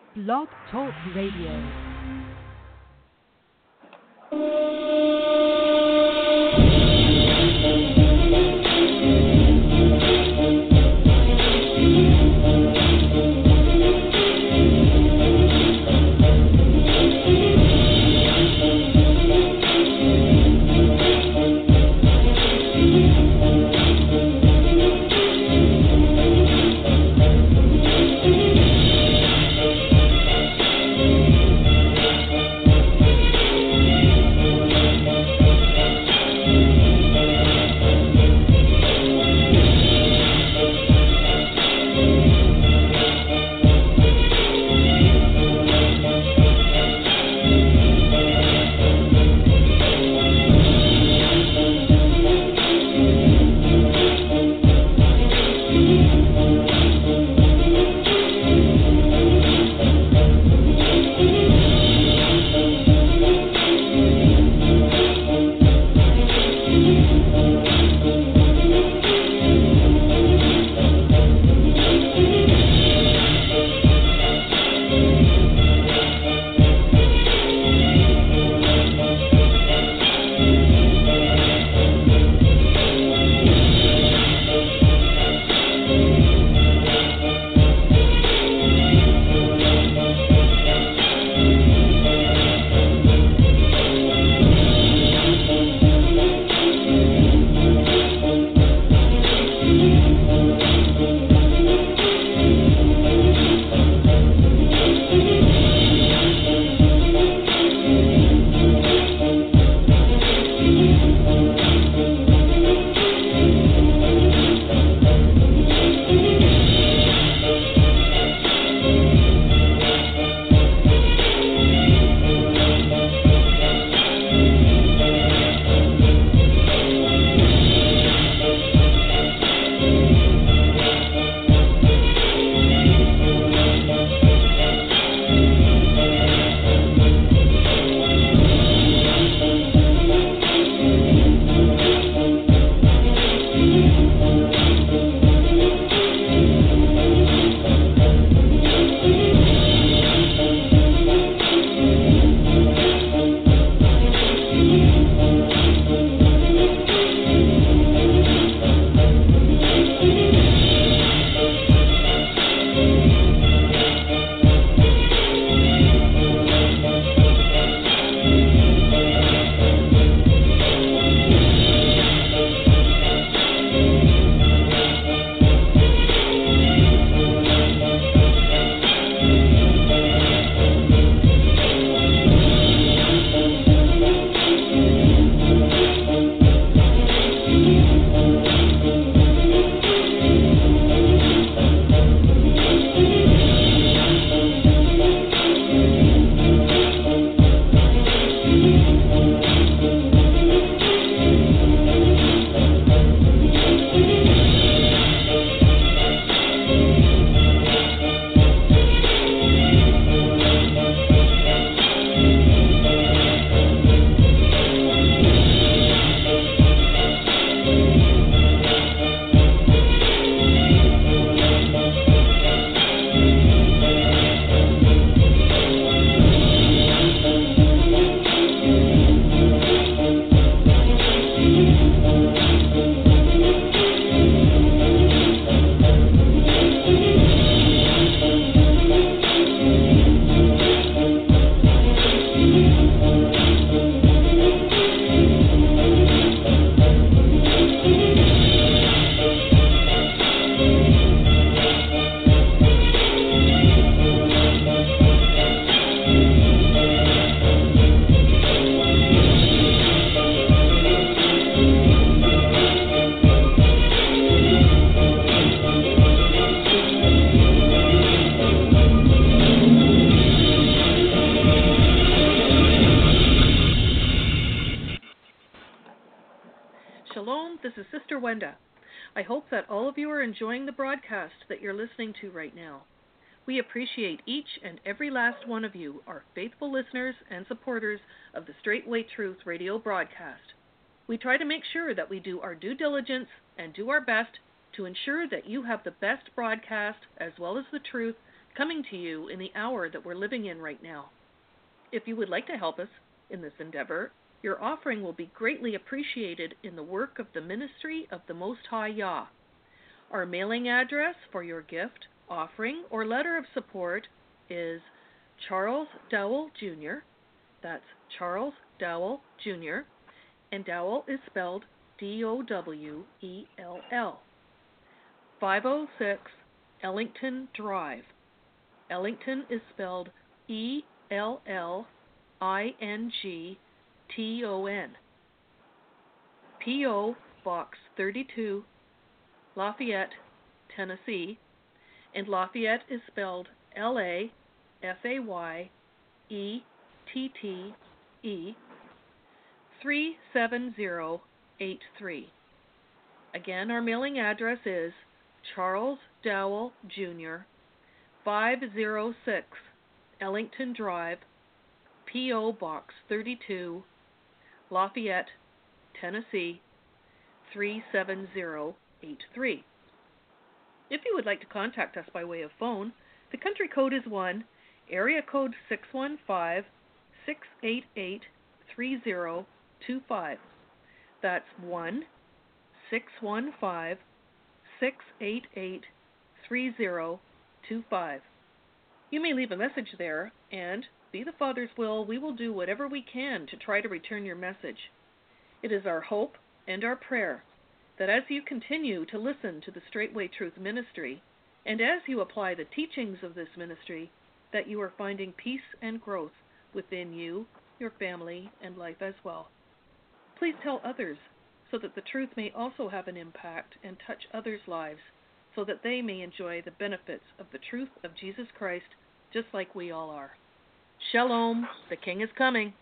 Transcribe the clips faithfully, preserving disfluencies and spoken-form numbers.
Blog Talk Radio. Wenda. I hope that all of you are enjoying the broadcast that you're listening to right now. We appreciate each and every last one of you, our faithful listeners and supporters of the Straightway Truth radio broadcast. We try to make sure that we do our due diligence and do our best to ensure that you have the best broadcast as well as the truth coming to you in the hour that we're living in right now. If you would like to help us in this endeavor, your offering will be greatly appreciated in the work of the ministry of the Most High Yah. Our mailing address for your gift, offering, or letter of support is Charles Dowell Junior That's Charles Dowell Junior And Dowell is spelled D O W E L L. five oh six Ellington Drive. Ellington is spelled E L L I N G T O N. P O. Box thirty-two, Lafayette, Tennessee, and Lafayette is spelled L A F A Y E T T E, three seven zero eight three. Again, our mailing address is Charles Dowell Junior, five oh six Ellington Drive, P O. Box thirty-two, Lafayette, Tennessee, three seven zero eight three. If you would like to contact us by way of phone, the country code is one, area code six one five, six eight eight, three zero two five. That's one, six one five, six eight eight, three zero two five. You may leave a message there, and, be the Father's will, we will do whatever we can to try to return your message. It is our hope and our prayer that as you continue to listen to the Straightway Truth Ministry, and as you apply the teachings of this ministry, that you are finding peace and growth within you, your family, and life as well. Please tell others so that the truth may also have an impact and touch others' lives, so that they may enjoy the benefits of the truth of Jesus Christ just like we all are. Shalom, the King is coming.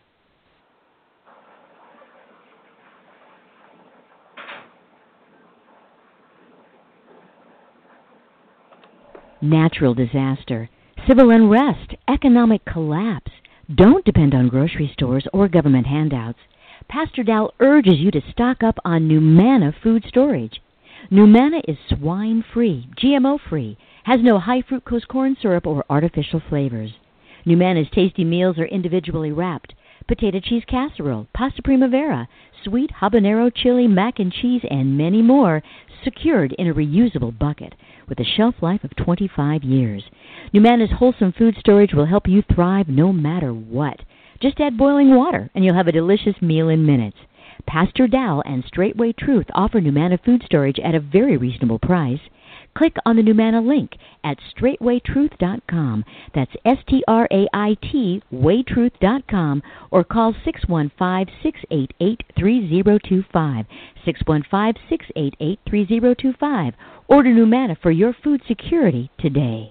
Natural disaster, civil unrest, economic collapse. Don't depend on grocery stores or government handouts. Pastor Dal urges you to stock up on NuManna food storage. NuManna is swine-free, G M O-free, has no high fructose corn syrup or artificial flavors. NuManna's tasty meals are individually wrapped. Potato cheese casserole, pasta primavera, sweet habanero chili, mac and cheese, and many more, secured in a reusable bucket with a shelf life of twenty-five years. NuManna's wholesome food storage will help you thrive no matter what. Just add boiling water and you'll have a delicious meal in minutes. Pastor Dal and Straightway Truth offer NuManna food storage at a very reasonable price. Click on the NuManna link at straightway truth dot com. That's S T R A I T, waytruth dot com, or call six one five, six eight eight, three zero two five, six one five, six eight eight, three zero two five. Order NuManna for your food security today.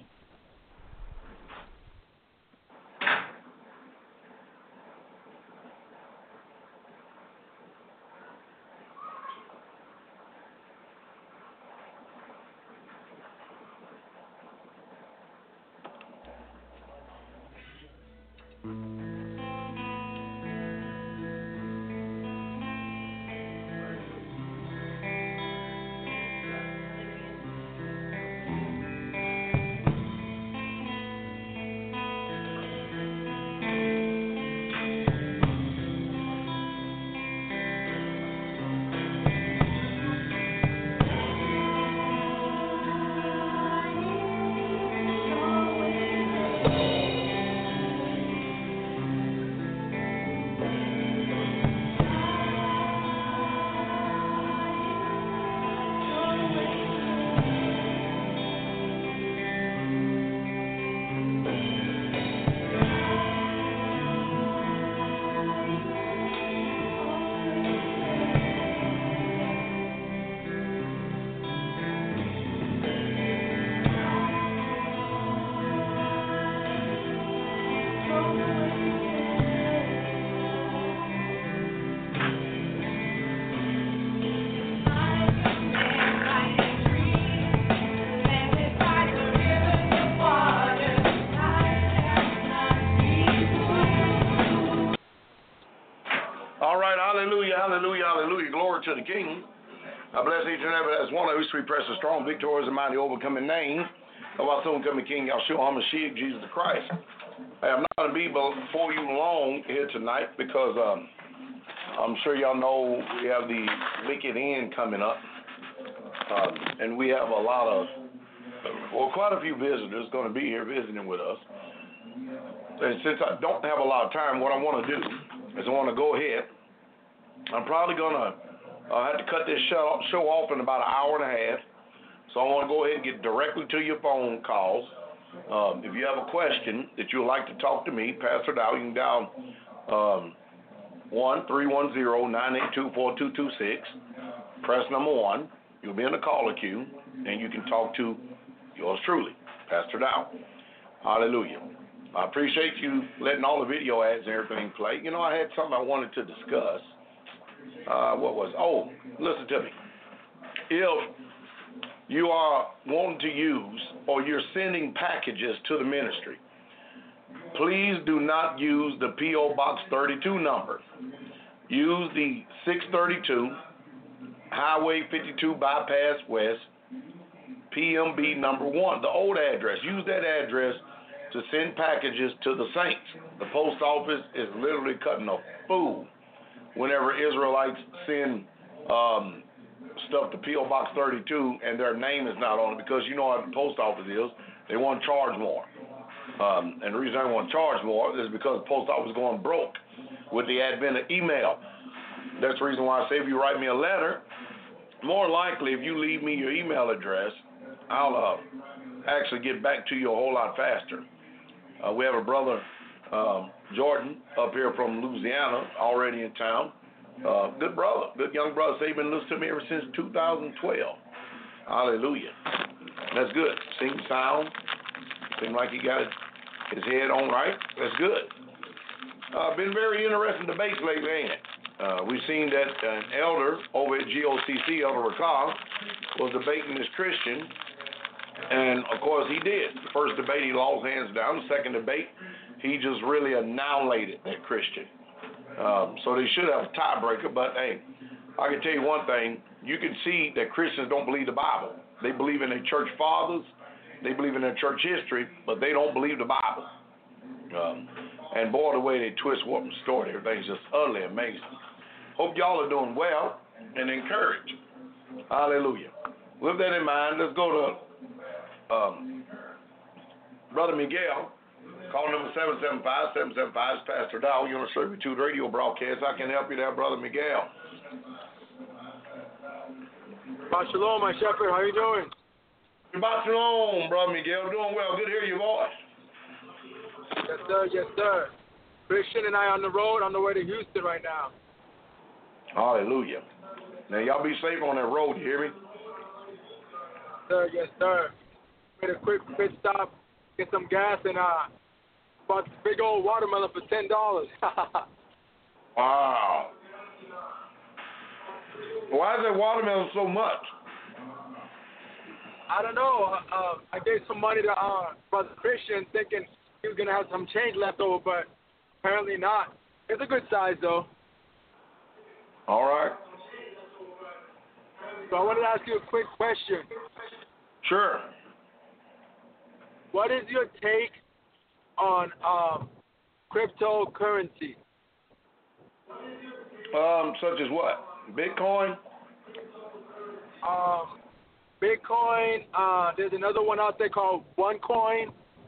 Hallelujah, hallelujah, glory to the King. I bless each and every last one of us. We press a strong, victorious, and mighty, overcoming name. of our soon coming King, Yahshua HaMashiach, Jesus Christ. Hey, I'm not going to be before you long here tonight because um, I'm sure y'all know we have the wicked end coming up. Uh, and we have a lot of, well, quite a few visitors going to be here visiting with us. And since I don't have a lot of time, what I want to do is I want to go ahead. I'm probably going to uh, have to cut this show, show off in about an hour and a half. So I want to go ahead and get directly to your phone calls. Um, if you have a question that you would like to talk to me, Pastor Dow, you can dial um, one three one zero, nine eight two, four two two six. Press number one. You'll be in the caller queue, and you can talk to yours truly, Pastor Dow. Hallelujah. I appreciate you letting all the video ads and everything play. You know, I had something I wanted to discuss. Uh, what was Oh, listen to me. If you are wanting to use or you're sending packages to the ministry, please do not use the P O Box thirty-two number. Use the six thirty-two Highway fifty-two Bypass West, P M B number one, the old address. Use that address to send packages to the saints. The post office is literally cutting a fool whenever Israelites send um, stuff to P O Box thirty-two and their name is not on it, because you know how the post office is. They want to charge more. Um, and the reason they want to charge more is because the post office is going broke with the advent of email. That's the reason why I say if you write me a letter, more likely if you leave me your email address, I'll uh, actually get back to you a whole lot faster. Uh, we have a brother, um, Jordan, up here from Louisiana, already in town. Uh, good brother, good young brother. Say he's been listening to me ever since two thousand twelve. Hallelujah. That's good. Sing sound. Seems like he got his head on right. That's good. Uh, been very interesting debates lately, ain't it? Uh, we've seen that an elder over at G O C C, Elder Rakal, was debating this Christian, and of course he did. The first debate he lost hands down. The second debate, he just really annihilated that Christian. Um, so they should have a tiebreaker, but hey, I can tell you one thing. You can see that Christians don't believe the Bible. They believe in their church fathers, they believe in their church history, but they don't believe the Bible. Um, and boy, the way they twist, warp, and distort everything's just utterly amazing. Hope y'all are doing well and encouraged. Hallelujah. With that in mind, let's go to um, Brother Miguel. Call number seven seven five, seven seven five is Pastor Dow. You're on a Servitude radio broadcast. I can help you there, Brother Miguel. Shabbat shalom, my shepherd. How you doing? Shabbat shalom, Brother Miguel. Doing well. Good to hear your voice. Yes, sir. Yes, sir. Christian and I on the road on the way to Houston right now. Hallelujah. Now, y'all be safe on that road. You hear me? Sir, yes, sir. Made a quick pit stop, get some gas, and uh, bought this big old watermelon for ten dollars. Wow. Why is that watermelon so much? I don't know. Uh, uh, I gave some money to uh, Brother Christian, thinking he was gonna have some change left over, but apparently not. It's a good size though. All right. So I wanted to ask you a quick question. Sure. What is your take on um, cryptocurrency? Um, such as what? Bitcoin? Um, Bitcoin. Uh, there's another one out there called OneCoin.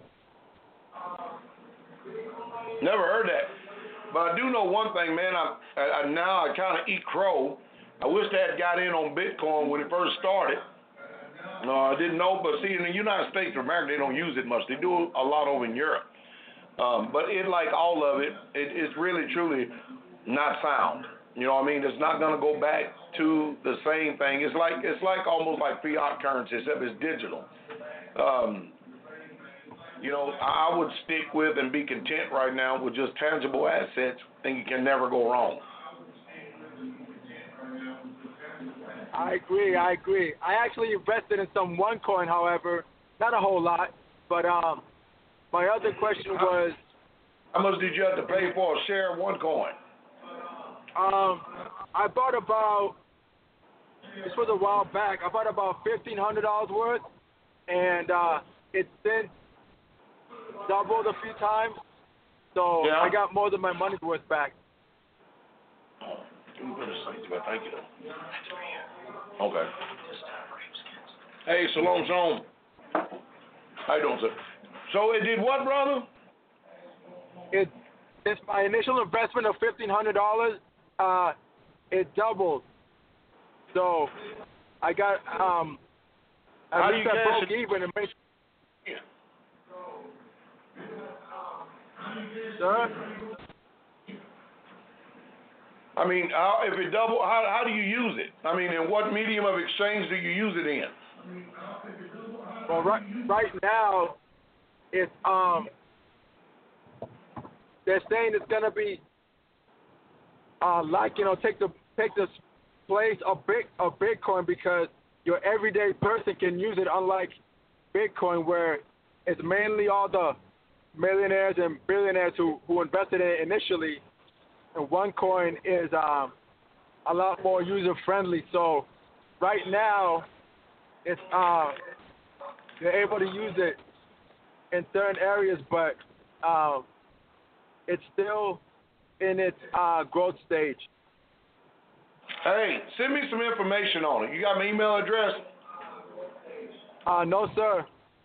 Never heard that. But I do know one thing, man. I, I, I now I kind of eat crow. I wish they had got in on Bitcoin when it first started. No, I didn't know, but see, in the United States of America, they don't use it much. They do a lot over in Europe. Um, but it, like all of it, it, it's really, truly not sound. You know what I mean? It's not going to go back to the same thing. It's like it's like almost like fiat currency, except it's digital. Um, you know, I would stick with and be content right now with just tangible assets. I think you can never go wrong. I agree, I agree. I actually invested in some OneCoin, however, not a whole lot. But um, my other question was... How much did you have to pay for a share of OneCoin? Um, I bought about, this was a while back, I bought about fifteen hundred dollars worth, and uh, it's since doubled a few times, so yeah. I got more than my money's worth back. Let me put this thing to it. Thank you. Okay. Hey, Shalom, Shalom. How you doing, sir? So it did what, brother? It, it's my initial investment of fifteen hundred dollars. Uh, it doubled. So I got um. At How least do you I cash broke it? even. And make, Yeah. sir. I mean, how, if it double, how how do you use it? I mean, in what medium of exchange do you use it in? Well, right right now, it's um. They're saying it's gonna be uh like you know take the take the place of big of Bitcoin because your everyday person can use it, unlike Bitcoin where it's mainly all the millionaires and billionaires who, who invested in it initially, and OneCoin is um, a lot more user friendly. So right now, it's uh, they're able to use it in certain areas, but um, it's still in its uh, growth stage. Hey, send me some information on it. You got my email address? Uh, no, sir.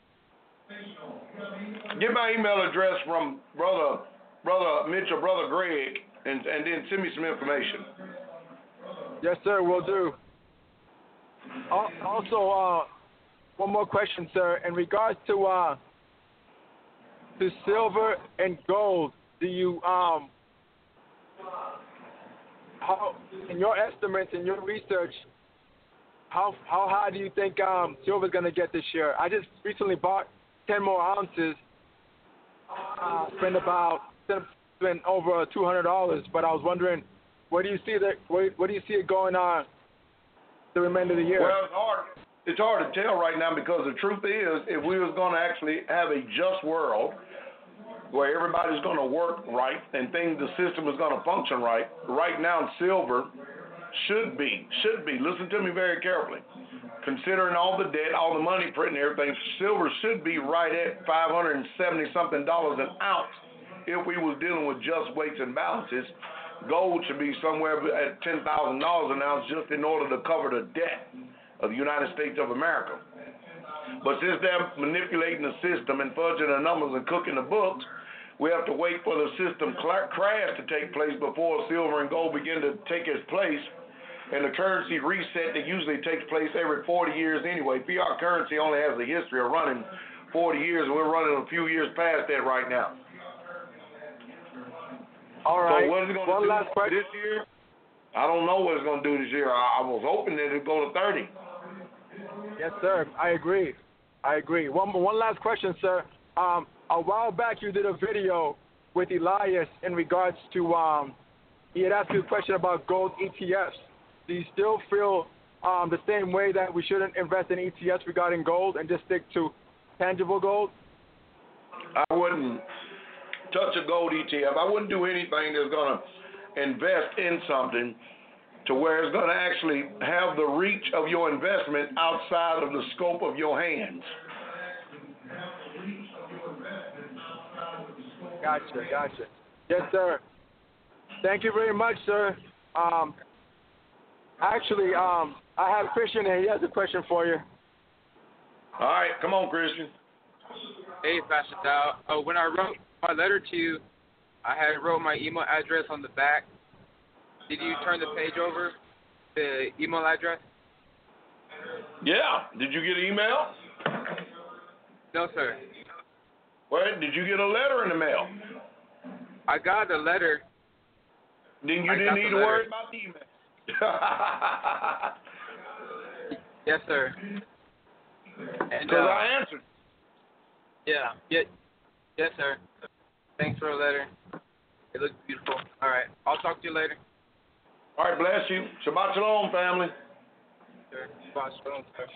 Get my email address from brother, brother Mitch or brother Greg, and and then send me some information. Yes, sir, will do. Also, uh, one more question, sir. In regards to uh, to silver and gold, do you um, how in your estimates, in your research, how how high do you think um, silver is going to get this year? I just recently bought ten more ounces. Uh, spent about spent over two hundred dollars, but I was wondering, where do you see that? Where, where do you see it going on the remainder of the year? Well, it's hard. It's hard to tell right now because the truth is, if we was going to actually have a just world where everybody's going to work right and things, the system is going to function right, right now silver should be, should be, listen to me very carefully, considering all the debt, all the money printing, everything, silver should be right at five hundred seventy something dollars an ounce if we was dealing with just weights and balances. Gold should be somewhere at ten thousand dollars an ounce just in order to cover the debt of the United States of America. But since they're manipulating the system and fudging the numbers and cooking the books, we have to wait for the system crash to take place before silver and gold begin to take its place. And the currency reset that usually takes place every forty years anyway. Fiat currency only has a history of running forty years, and we're running a few years past that right now. All right. So what is it going to do last this year? I don't know what it's going to do this year. I, I was hoping that it'd go to thirty. Yes, sir. I agree. I agree. One one last question, sir. Um, a while back, you did a video with Elias in regards to um, he had asked you a question about gold E T Fs. Do you still feel um, the same way that we shouldn't invest in E T Fs regarding gold and just stick to tangible gold? I wouldn't touch a gold E T F. I wouldn't do anything that's going to invest in something to where it's going to actually have the reach of your investment outside of the scope of your hands. Gotcha, gotcha. Yes, sir. Thank you very much, sir. Um, actually, um, I have Christian here. He has a question for you. All right, come on, Christian. Hey, Pastor Dow. Oh, when I wrote my letter to you, I had wrote my email address on the back. Did you turn the page over, the email address? Yeah. Did you get an email? No, sir. Well, did you get a letter in the mail? I got the letter. Then you I didn't need to letter. worry about the email. Yes, sir. And Because uh, I answered. Yeah. Yeah. Yes, sir. Thanks for the letter. It looks beautiful. All right. I'll talk to you later. All right, bless you. Shabbat shalom, family. Sure. Shabbat shalom, sir.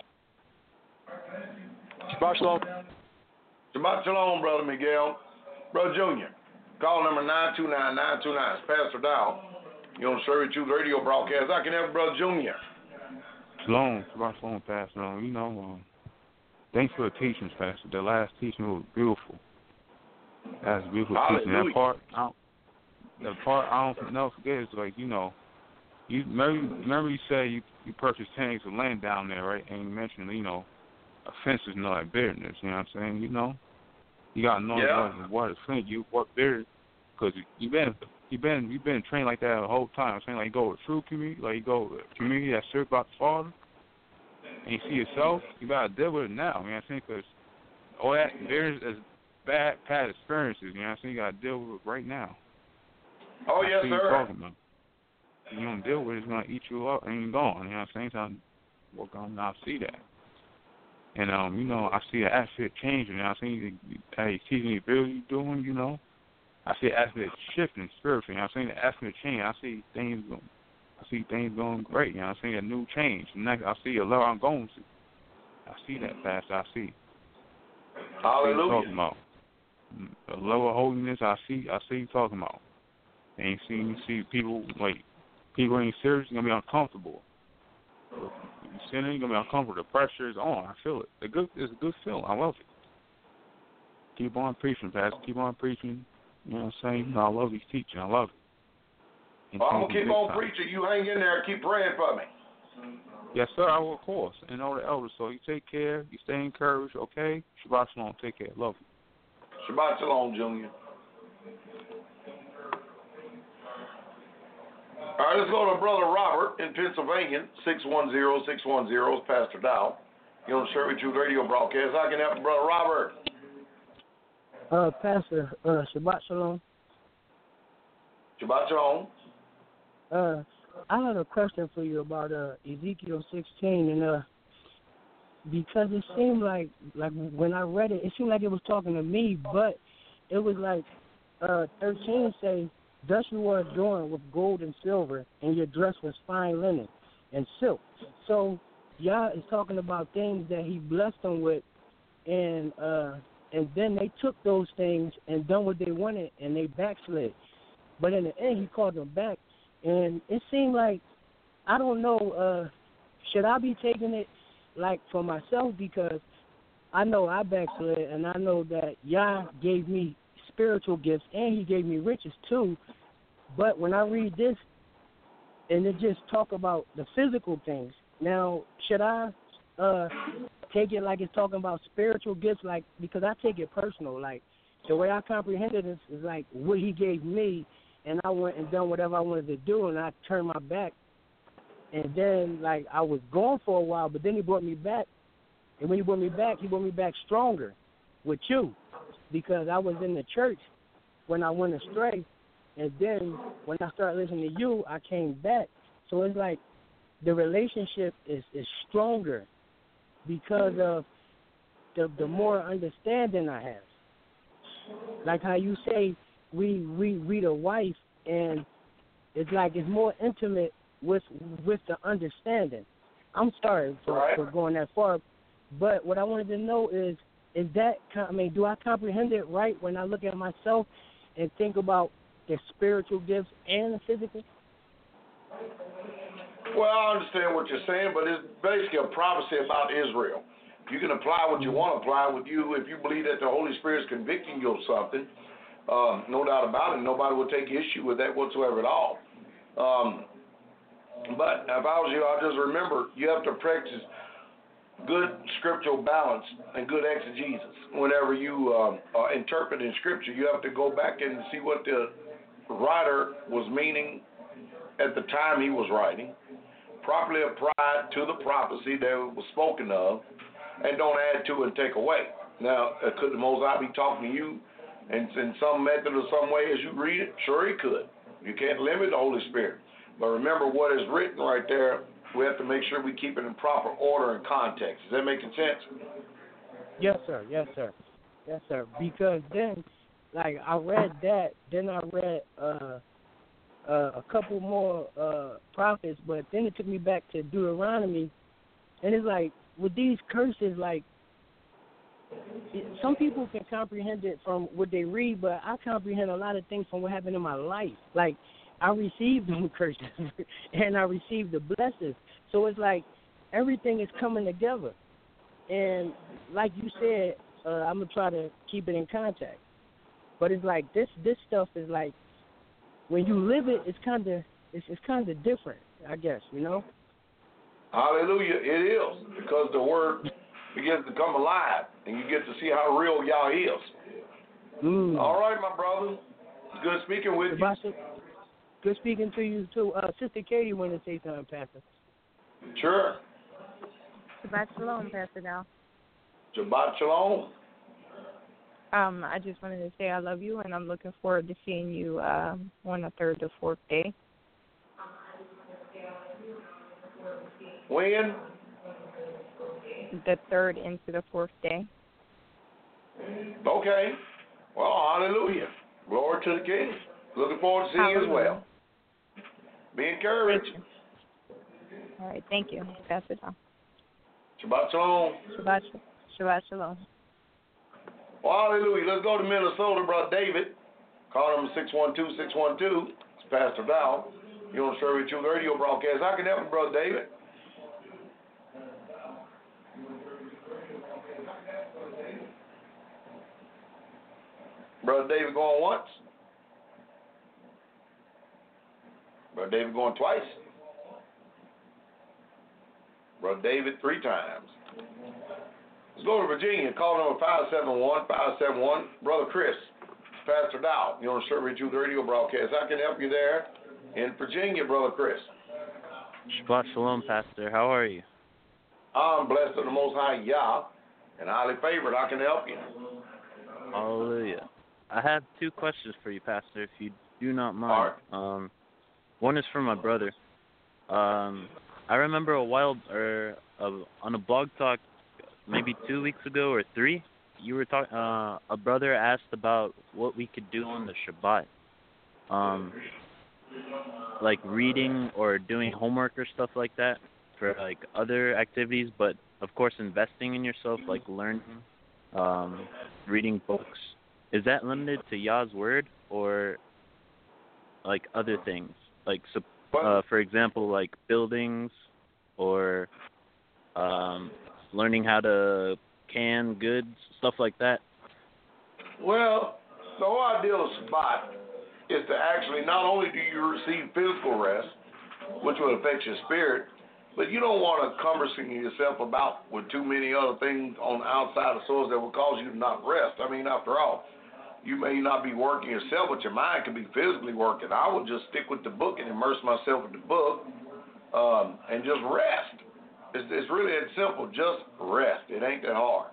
Shabbat shalom. Shabbat shalom, Brother Miguel. Brother Junior, call number nine two nine, nine two nine. It's Pastor Dow. You're on Surrey Truth Radio broadcast. I can have Brother Junior. Shalom. Shabbat shalom, Pastor. You know, um, thanks for the teachings, Pastor. The last teaching was beautiful. That's a beautiful Hallelujah. teaching. That part, I don't, the part I don't never forget is like, you know, you remember, remember you said you, you purchased ten acres of land down there, right? And you mentioned, you know, offenses, you know, like bitterness, you know what I'm saying? You know, you got to know Yeah. what, what offends you, what bitter, because you've been, you've been, you've been trained like that the whole time. I'm saying, like, you go with true community, like, you go with a community that's serious about the Father, and you see yourself, you got to deal with it now, you know what I'm saying? Because all that bitterness is bad, past experiences, you know what I'm saying? You got to deal with it right now. Oh, I yes, see you sir. talking about. You don't deal with it, it's going to eat you up and you're gone, you know what I'm saying? So I work on I see that. And, um, you know, I see the atmosphere changing, you know what I'm saying? You, hey, teaching you really you doing, you know? I see the atmosphere shifting spiritually, you know what I'm saying? The atmosphere changing. I see things going, I see things going great, you know what I'm saying? A new change. Next, I see a level I'm going to. I see that, Pastor, I see. I see you talking about. The level of holiness I see, I see you talking about. And you see, you see people, like, people ain't serious, you're going to be uncomfortable. You sinning, you're going to be uncomfortable. The pressure is on. I feel it. The good, it's a good feeling. I love it. Keep on preaching, Pastor. Keep on preaching. You know what I'm saying? You know, I love these teaching. I love it. Well, I'm going to keep on preaching. You hang in there and keep praying for me. Yes, sir, I will, of course. And all the elders. So you take care. You stay encouraged, okay? Shabbat shalom. Take care. Love you. Shabbat shalom, Junior. All right, let's go to Brother Robert in Pennsylvania, six one zero, six one zero, is Pastor Dow. You're on the Shirley Truth Radio broadcast. I can help you, Brother Robert. Uh, Pastor, uh, Shabbat Shalom. Shabbat shalom. Uh, I had a question for you about uh, Ezekiel sixteen, and uh, because it seemed like, like when I read it, it seemed like it was talking to me, but it was like uh, thirteen say, thus you were adorned with gold and silver, and your dress was fine linen and silk. So Yah is talking about things that he blessed them with, and uh, and then they took those things and done what they wanted, and they backslid. But in the end, he called them back, and it seemed like, I don't know, uh, should I be taking it like for myself, because I know I backslid, and I know that Yah gave me spiritual gifts, and he gave me riches too. But when I read this, and it just talk about the physical things, now should I uh, take it like it's talking about spiritual gifts, like, because I take it personal, like the way I comprehended this is like what he gave me, and I went and done whatever I wanted to do, and I turned my back, and then like I was gone for a while, but then he brought me back, and when he brought me back, he brought me back stronger with you, because I was in the church when I went astray, and then when I started listening to you, I came back. So it's like the relationship is, is stronger because of the the more understanding I have. Like how you say we we read a wife, and it's like it's more intimate with with the understanding. I'm sorry for, right. for going that far, but what I wanted to know is, is that, I mean, do I comprehend it right when I look at myself and think about the spiritual gifts and the physical? Well, I understand what you're saying, but it's basically a prophecy about Israel. You can apply what you want to apply with you. If you believe that the Holy Spirit is convicting you of something, um, no doubt about it, nobody will take issue with that whatsoever at all. Um, but if I was you, I'll just remember, you have to practice good scriptural balance and good exegesis. Whenever you uh, uh, interpret in Scripture, you have to go back and see what the writer was meaning at the time he was writing, properly applied to the prophecy that was spoken of, and don't add to and take away. Now, uh, could the Most High be talking to you in, in some method or some way as you read it? Sure he could. You can't limit the Holy Spirit. But remember what is written right there, we have to make sure we keep it in proper order and context. Is that making sense? Yes, sir. Yes, sir. Yes, sir. Because then, like, I read that, then I read uh, uh, a couple more uh, prophets, but then it took me back to Deuteronomy, and it's like, with these curses, like, it, some people can comprehend it from what they read, but I comprehend a lot of things from what happened in my life. Like, I received them curses, and I received the blessings. So it's like everything is coming together. And like you said, uh, I'm gonna try to keep it in contact. But it's like this this stuff is like when you live it, it's kind of it's it's kind of different, I guess, you know. Hallelujah, it is, because the word begins to come alive, and you get to see how real Yah is. Mm. All right, my brother. Good speaking with you. Good speaking to you too. Uh, Sister Katie wanted to say something, Pastor. Sure. Shabbat shalom, Pastor Dow. Shabbat shalom. Um, I just wanted to say I love you, and I'm looking forward to seeing you um, on the third to fourth day. When? The third into the fourth day. Okay. Well, hallelujah. Glory to the King. Looking forward to seeing you as well. Be encouraged. All right, thank you. Pastor Dow. Shabbat shalom. Shabbat, Shabbat shalom. Well, hallelujah. Let's go to Minnesota, Brother David. Call number six one two, six one two. It's Pastor Dow. You're on Sherry Truth Radio broadcast. I can help you, Brother David. Brother David going once. Brother David going twice. Brother David three times. Let's go to Virginia. Call number five seven one, five seven one. Brother Chris, Pastor Dow. You're on Sherry Truth Radio broadcast. I can help you there in Virginia, Brother Chris. Shabbat shalom, Pastor. How are you? I'm blessed of the Most High Yah and highly favored. I can help you. Hallelujah. I have two questions for you, Pastor, if you do not mind. Right. Um, one is for my brother. Um, I remember a while, or uh, on a blog talk, maybe two weeks ago or three, you were talking. Uh, a brother asked about what we could do on the Shabbat, um, like reading or doing homework or stuff like that, for like other activities. But of course, investing in yourself, like learning, um, reading books. Is that limited to Yah's word or like other things? Like, uh, for example, like buildings or um, learning how to can goods, stuff like that? Well, the whole idea of Shabbat is to actually, not only do you receive physical rest, which will affect your spirit, but you don't want to cumbersome yourself about with too many other things on the outside of source that will cause you to not rest. I mean, after all, you may not be working yourself, but your mind could be physically working. I would just stick with the book and immerse myself in the book um, and just rest. It's, it's really that simple. Just rest. It ain't that hard.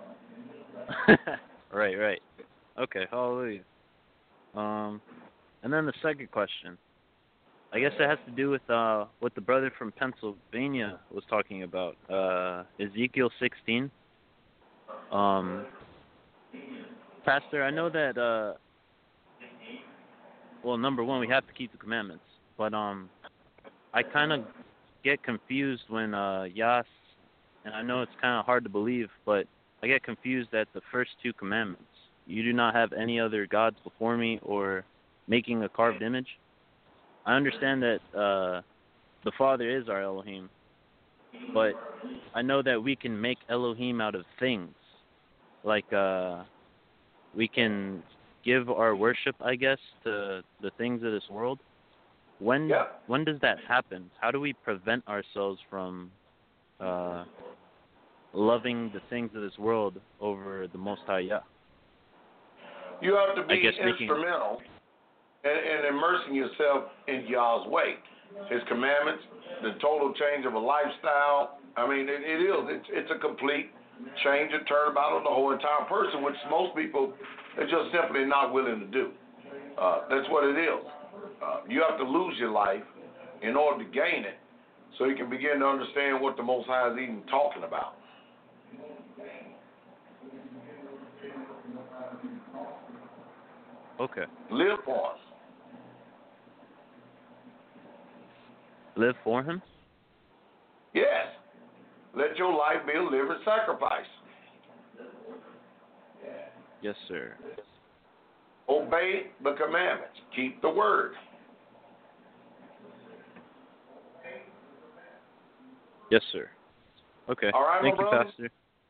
Right, right. Okay, hallelujah. Um, and then the second question. I guess it has to do with uh, what the brother from Pennsylvania was talking about. Uh, Ezekiel sixteen. Um, Pastor, I know that, uh, well, number one, we have to keep the commandments. But um, I kind of get confused when uh, Yas, and I know it's kind of hard to believe, but I get confused at the first two commandments. You do not have any other gods before me, or making a carved image. I understand that uh, the Father is our Elohim, but I know that we can make Elohim out of things. Like uh, we can give our worship, I guess, to the things of this world. When yeah. when does that happen? How do we prevent ourselves from uh, loving the things of this world over the Most High Yah? You have to be I guess instrumental in, in immersing yourself in Yah's way, His commandments, the total change of a lifestyle. I mean, it, it is. It's, it's a complete change and turnabout of the whole entire person, which most people are just simply not willing to do. Uh, that's what it is. Uh, you have to lose your life in order to gain it, so you can begin to understand what the Most High is even talking about. Okay. Live for us. Live for Him? Yes. Let your life be a living sacrifice. Yes, sir. Obey the commandments. Keep the word. Yes, sir. Okay. All right, Thank my you, brother? Pastor.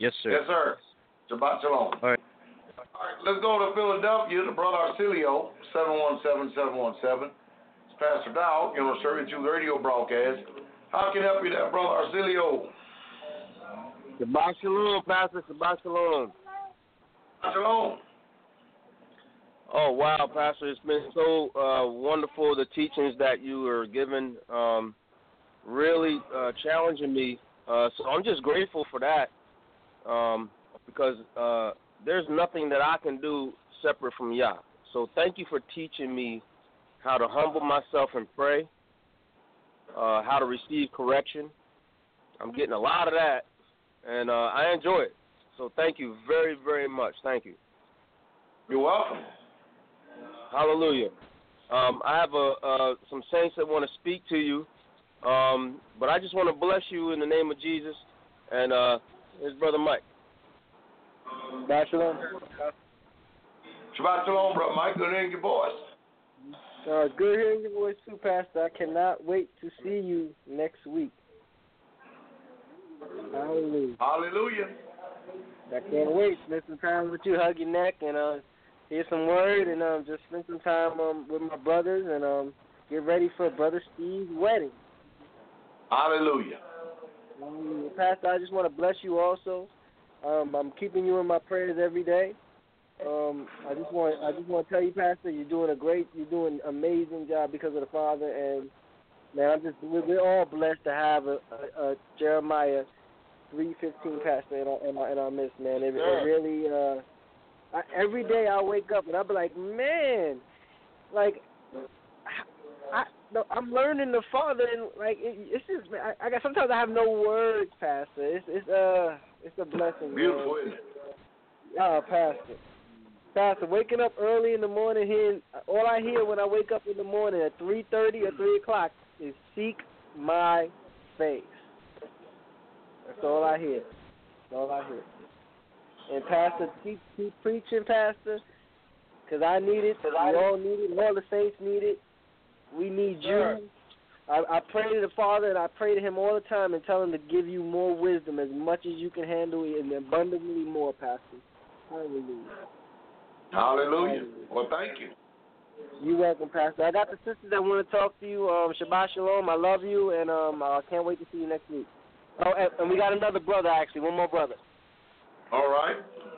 Yes, sir. Yes, sir. Shabbat shalom. All right. All right, let's go to Philadelphia, the brother Arcilio, seven one seven, seven one seven. It's Pastor Dow, you know, serving you the radio broadcast. How can I help you there, brother Arcilio? Shabbat shalom, Pastor. Shabbat shalom. Shalom. Oh, wow, Pastor. It's been so uh, wonderful, the teachings that you were given, um, really uh, challenging me. Uh, so I'm just grateful for that um, because uh, there's nothing that I can do separate from Yah. So thank you for teaching me how to humble myself and pray, uh, how to receive correction. I'm getting a lot of that, and uh, I enjoy it. So thank you very, very much. Thank you. You're welcome. Hallelujah. Um, I have a, uh, some saints that want to speak to you, um, but I just want to bless you in the name of Jesus. And uh, here's Brother Mike. Shabbat shalom. Shabbat shalom, brother Mike. Good hearing your voice. Uh, good hearing your voice too, Pastor. I cannot wait to see you next week. Hallelujah. Hallelujah. I can't wait. Spend some time with you, hug your neck, and uh, hear some word, and um, just spend some time um, with my brothers, and um, get ready for Brother Steve's wedding. Hallelujah. Um, Pastor, I just want to bless you also. Um, I'm keeping you in my prayers every day. Um, I just want I just want to tell you, Pastor, you're doing a great, you're doing an amazing job because of the Father, and man, I'm just we're, we're all blessed to have a, a, a Jeremiah three fifteen pastor in our, in our, in our midst, man. It, it really, uh, I, every day I wake up and I'll be like, man, like, I, I, no, I'm learning the Father, and like, it, it's just, man, I, I got, sometimes I have no words, Pastor. It's, it's, uh, it's a blessing. Beautiful, man. isn't it? Oh, Pastor. Pastor, waking up early in the morning, hearing, all I hear when I wake up in the morning at three thirty or three o'clock is seek my face. That's all I hear. That's all I hear. And Pastor, keep keep preaching, Pastor, because I need it. We all need it. All the saints need it. We need you. I, I pray to the Father, and I pray to Him all the time and tell Him to give you more wisdom, as much as you can handle, and abundantly more, Pastor. Hallelujah. Hallelujah. Well, thank you. You're welcome, Pastor. I got the sisters that want to talk to you. Um, Shabbat shalom. I love you, and um, I can't wait to see you next week. Oh, and, and we got another brother, actually, one more brother. All right.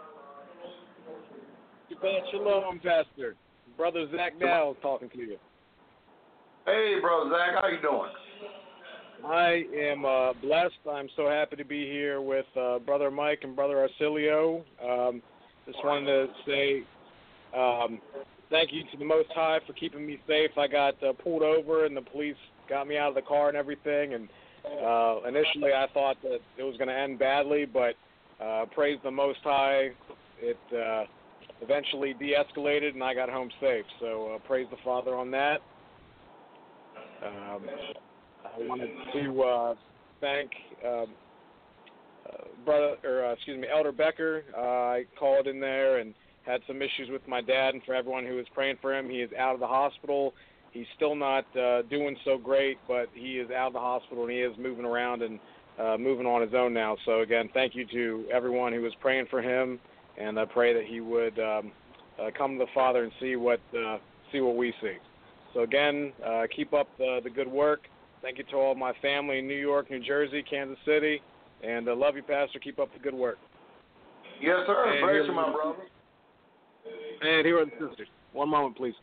Shabbat shalom, Pastor. Brother Zach Dow talking to you. Hey, brother Zach, how you doing? I am uh, blessed. I'm so happy to be here with uh, Brother Mike and Brother Arcilio. Um, just wanted to say um, thank you to the Most High for keeping me safe. I got uh, pulled over, and the police got me out of the car and everything, and Uh, initially, I thought that it was going to end badly, but uh, praise the Most High, it uh, eventually de-escalated, and I got home safe. So uh, praise the Father on that. Um, I wanted to uh, thank um, uh, brother, or uh, excuse me, Elder Becker. Uh, I called in there and had some issues with my dad, and for everyone who was praying for him, he is out of the hospital. He's still not uh, doing so great, but he is out of the hospital, and he is moving around and uh, moving on his own now. So, again, thank you to everyone who was praying for him, and I pray that he would um, uh, come to the Father and see what uh, see what we see. So, again, uh, keep up the, the good work. Thank you to all my family in New York, New Jersey, Kansas City, and uh, love you, Pastor. Keep up the good work. Yes, sir. And Praise you, my brother. And here are the sisters. One moment, please.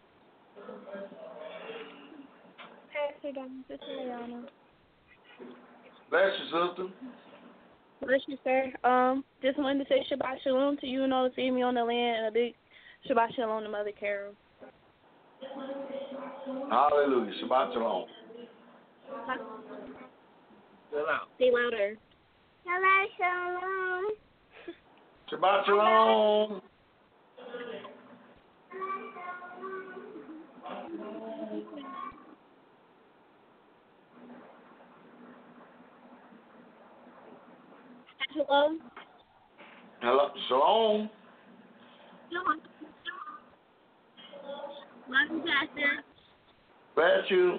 Pastor Don, this is Liana. Bless you, sister. Bless you, sir. Um, just wanted to say Shabbat Shalom to you and all the family on the land, and a big Shabbat Shalom to Mother Carol. Hallelujah. Shabbat Shalom. Say louder. Shabbat Shalom. Shabbat Shalom. Hello. Hello. Shalom. Shalom. Love you, Pastor. Bless you.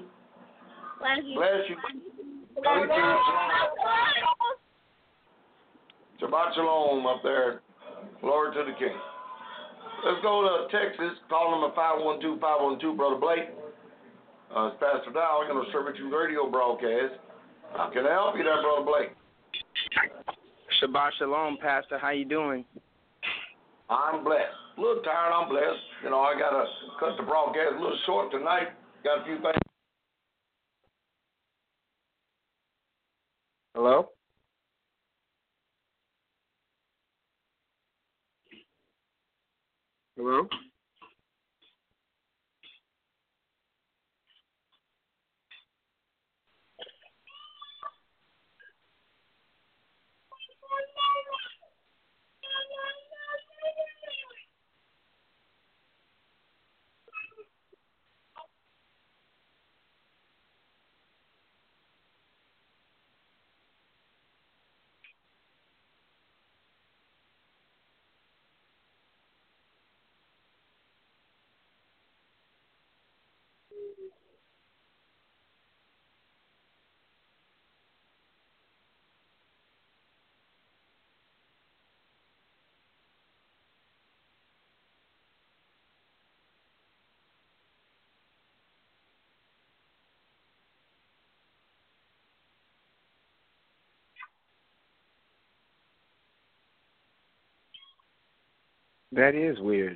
Bless you. Bless you. Love you too. Shabbat Shabbat Shalom up there. Glory to the King. Let's go to Texas. Call number five one two, five one two, Brother Blake. Uh, it's Pastor Dow. We're going to serve you radio broadcast. How can I help you there, Brother Blake? Shabbat Shalom, Pastor. How you doing? I'm blessed. A little tired. I'm blessed. You know, I got to cut the broadcast a little short tonight. Got a few things. Hello? Hello? That is weird.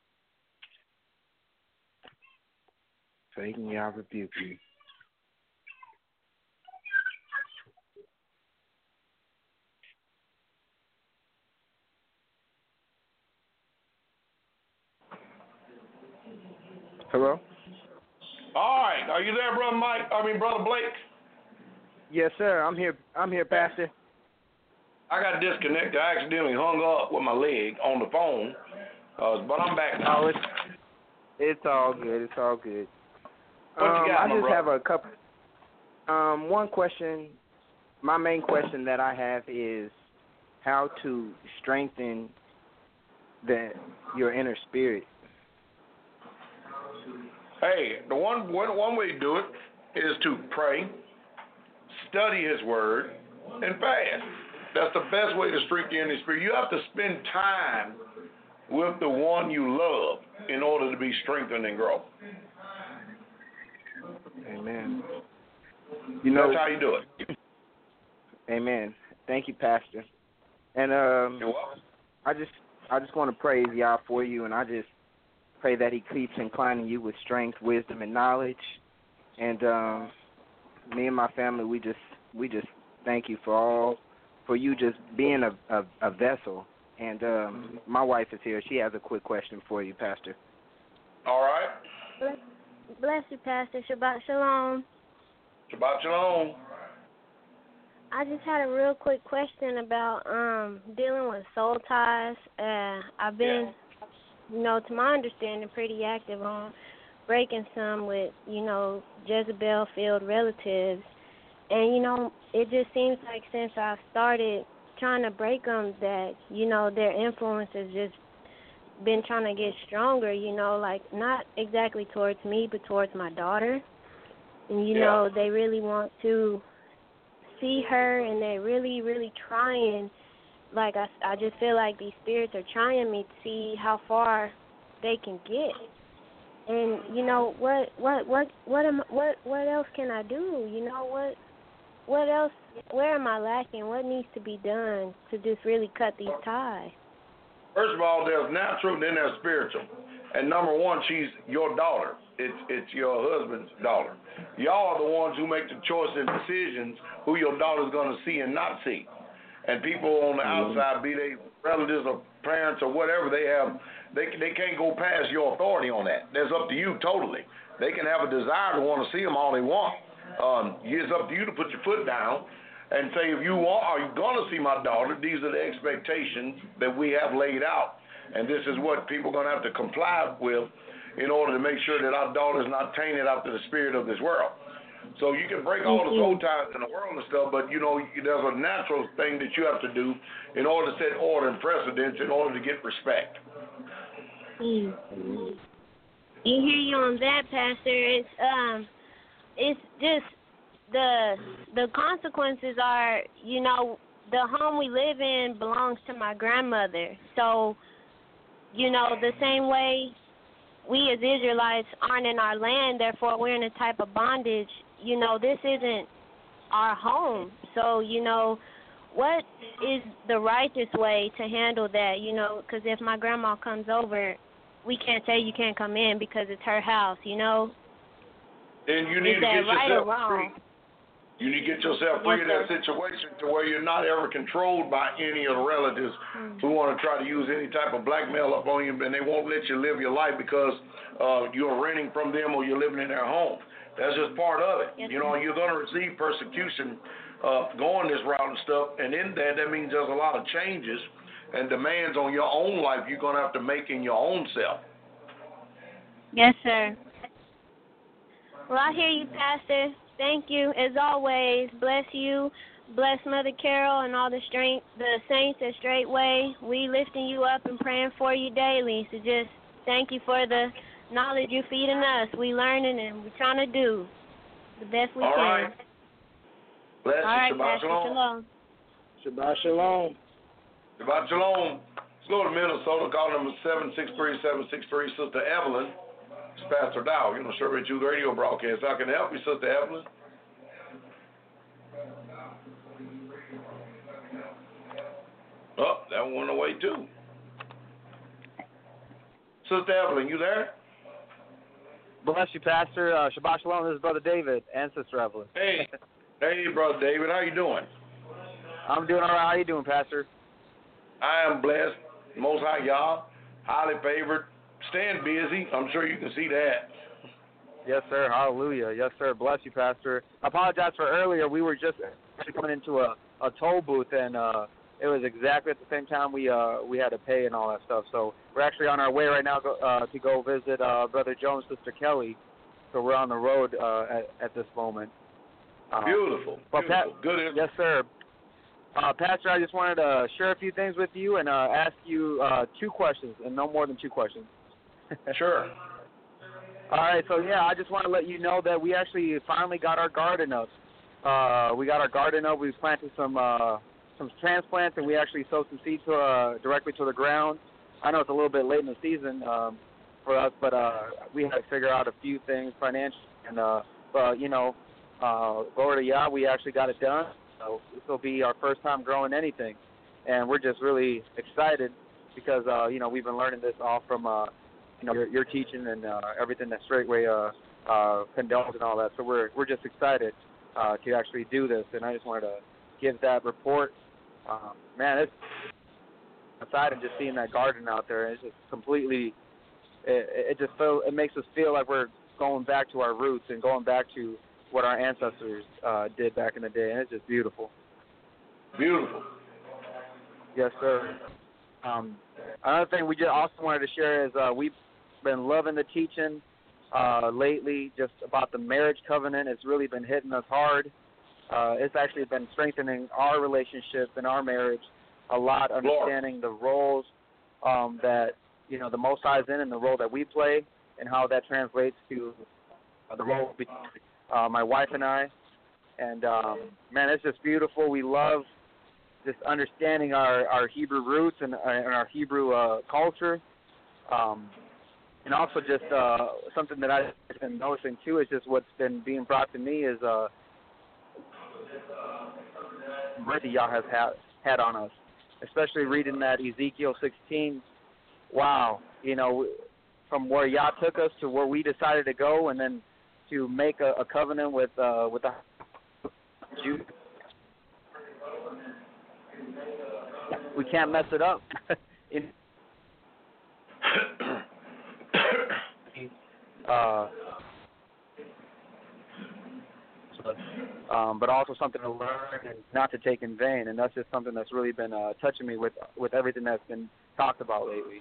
Satan, y'all rebuke you. Hello? All right. Are you there, Brother Mike? I mean, Brother Blake? Yes, sir. I'm here. I'm here, Pastor. I got disconnected. I accidentally hung up with my leg on the phone, uh, but I'm back now. Oh, it's, it's all good. It's all good. What um, you got, I my just brother? have a couple. Um, one question. My main question that I have is how to strengthen the your inner spirit. Hey, the one, one one way to do it is to pray, study His Word, and fast. That's the best way to strengthen your inner spirit. You have to spend time with the one you love in order to be strengthened and grow. Amen. You know, that's how you do it. Amen. Thank you, Pastor. And um, You're welcome. I just I just want to praise y'all for you, and I just pray that He keeps inclining you with strength, wisdom, and knowledge. And um, me and my family, we just we just thank you for all for you just being a a, a vessel. And um, my wife is here. She has a quick question for you, Pastor. All right. Bless, bless you, Pastor. Shabbat Shalom. Shabbat Shalom. I just had a real quick question about um, dealing with soul ties. Uh, I've been, yeah. you know, to my understanding, pretty active on breaking some with, you know, Jezebel-filled relatives. And, you know, it just seems like since I've started trying to break them that, you know, their influence has just been trying to get stronger, you know, like not exactly towards me but towards my daughter. And, you yeah. know, they really want to see her and they're really, really trying. Like, I, I just feel like these spirits are trying me to see how far they can get. And, you know, what what what what am what what else can I do? You know, what what else, where am I lacking? What needs to be done to just really cut these ties? First of all, there's natural, then there's spiritual. And number one, she's your daughter. It's it's your husband's daughter. Y'all are the ones who make the choice and decisions who your daughter's going to see and not see. And people on the mm-hmm. outside, be they relatives or parents or whatever they have, they they can't go past your authority on that. That's up to you totally. They can have a desire to want to see them all they want. Um, it's up to you to put your foot down and say, if you want, are you going to see my daughter? These are the expectations that we have laid out. And this is what people are going to have to comply with in order to make sure that our daughter is not tainted after the spirit of this world. So you can break all the soul ties in the world and stuff, but, you know, there's a natural thing that you have to do in order to set order and precedence in order to get respect. Mm-hmm. You hear you on that, Pastor. It's um, it's just the the consequences are, you know, the home we live in belongs to my grandmother. So, you know, the same way we as Israelites aren't in our land, therefore we're in a type of bondage, you know, this isn't our home. So, you know, what is the righteous way to handle that, you know, because if my grandma comes over, we can't say you can't come in because it's her house, you know. Then you need is to that get right yourself or wrong? free. You need to get yourself free of that situation to where you're not ever controlled by any of the relatives mm. who want to try to use any type of blackmail up on you, and they won't let you live your life because uh, you're renting from them or you're living in their home. That's just part of it. Yes, you know, you're going to receive persecution uh, going this route and stuff, and in that, that means there's a lot of changes and demands on your own life you're going to have to make in your own self. Yes, sir. Well, I hear you, Pastor. Thank you, as always. Bless you. Bless Mother Carol and all the strength, the saints at Straightway. We lifting you up and praying for you daily. So just thank you for the knowledge you're feeding us. We learning and we're trying to do the best we all can. Right. Bless all right, Shabbat Pastor Shalom. Shabbat Shalom. Shabbat Shalom. Let's go to Minnesota. Call number seven six three seven six three. Sister Evelyn. It's Pastor Dow, you know, Sherbet Youth Radio broadcast. How can I help you, Sister Evelyn? Oh, that went away too. Sister Evelyn, you there? Bless you, Pastor. Uh, Shabbat Shalom. This is Brother David and Sister Evelyn. Hey, hey, Brother David. How you doing? I'm doing all right. How you doing, Pastor? I am blessed. Most High Yah, highly favored. Staying busy. I'm sure you can see that. Yes, sir. Hallelujah. Yes, sir. Bless you, Pastor. I apologize for earlier. We were just coming into a, a toll booth, and uh, it was exactly at the same time we uh, we had to pay and all that stuff. So we're actually on our way right now go, uh, to go visit uh, Brother Jones, Sister Kelly. So we're on the road uh, at, at this moment. Um, beautiful. But beautiful. Pat, Good. Yes, sir. Uh, Pastor, I just wanted to share a few things with you and uh, ask you uh, two questions, and no more than two questions. Sure. All right, so yeah, I just want to let you know that we actually finally got our garden up. Uh, we got our garden up. We planted some uh, some transplants, and we actually sowed some seeds to, uh, directly to the ground. I know it's a little bit late in the season um, for us, but uh, we had to figure out a few things financially, and uh, but you know, uh, glory to Yah, we actually got it done. So this will be our first time growing anything, and we're just really excited because uh, you know we've been learning this all from. Uh, You know, your, your teaching and uh, everything that Straightway uh, uh, condones and all that. So we're we're just excited uh, to actually do this, and I just wanted to give that report. Um, man, it's aside and just seeing that garden out there, it's just completely. It, it just feel it makes us feel like we're going back to our roots and going back to what our ancestors uh, did back in the day, and it's just beautiful. Beautiful. Yes, sir. Um, another thing we just also wanted to share is uh, we've been loving the teaching uh, lately just about the marriage covenant. It's really been hitting us hard. Uh, it's actually been strengthening our relationship and our marriage a lot, understanding the roles um, that, you know, the Most High is in and the role that we play and how that translates to uh, the role between uh, my wife and I. And, um, man, it's just beautiful. We love just understanding our, our Hebrew roots and, uh, and our Hebrew uh, culture. Um, and also just uh, something that I've been noticing, too, is just what's been being brought to me is uh, mercy Yah has had, had on us, especially reading that Ezekiel sixteen. Wow, you know, from where Yah took us to where we decided to go, and then to make a, a covenant with uh, with the Jews. We can't mess it up. In, uh, um, but also something to learn and not to take in vain, and that's just something that's really been uh, touching me with with everything that's been talked about lately.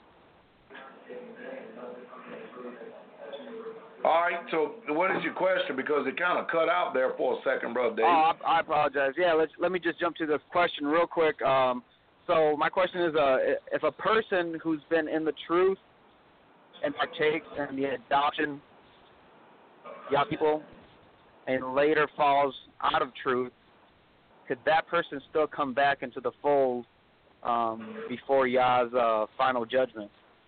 All right, so what is your question? Because it kind of cut out there for a second, Brother Dave. Oh, I, I apologize. Yeah, let's let me just jump to this question real quick. Um, so my question is, uh, if a person who's been in the truth and partakes in the adoption, Yah people, and later falls out of truth, could that person still come back into the fold um, before Yah's uh, final judgment?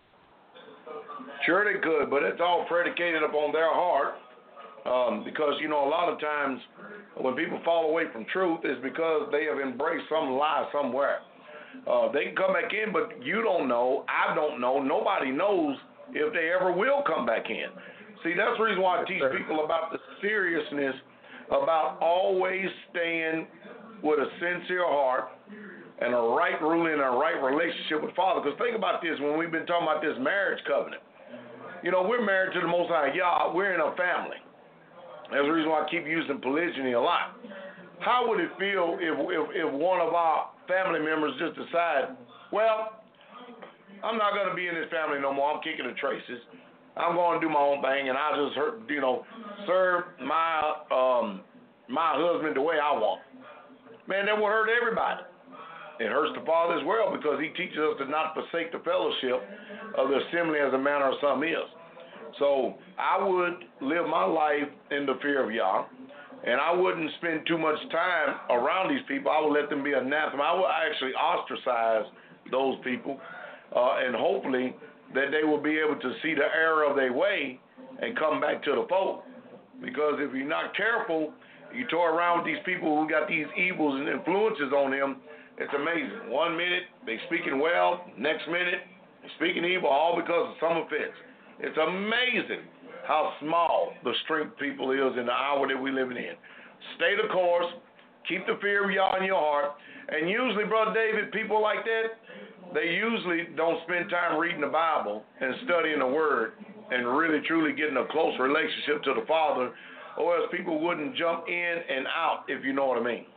Sure they could, but it's all predicated upon their heart. Um, because, you know, a lot of times when people fall away from truth, it's because they have embraced some lie somewhere. Uh, they can come back in, but you don't know, I don't know, nobody knows if they ever will come back in. See, that's the reason why I teach people about the seriousness about always staying with a sincere heart and a right ruling and a right relationship with Father. Because think about this, when we've been talking about this marriage covenant, you know, we're married to the Most High Yah, we're in a family. That's the reason why I keep using polygyny a lot. How would it feel if, if, if one of our family members just decide, well, I'm not going to be in this family no more. I'm kicking the traces. I'm going to do my own thing, and I just, hurt, you know, serve my um, my husband the way I want. Man, that would hurt everybody. It hurts the Father as well because he teaches us to not forsake the fellowship of the assembly as a manner of some is. So I would live my life in the fear of Yah, and I wouldn't spend too much time around these people. I would let them be anathema. I would actually ostracize those people, uh, and hopefully that they will be able to see the error of their way and come back to the fold. Because if you're not careful, you toy around with these people who got these evils and influences on them, it's amazing. One minute they speaking well, next minute they speaking evil, all because of some offense. It's amazing how small the strength people is in the hour that we're living in. Stay the course, keep the fear of Yah in your heart, and usually, Brother David, people like that, they usually don't spend time reading the Bible and studying the Word and really truly getting a close relationship to the Father, or else people wouldn't jump in and out, if you know what I mean.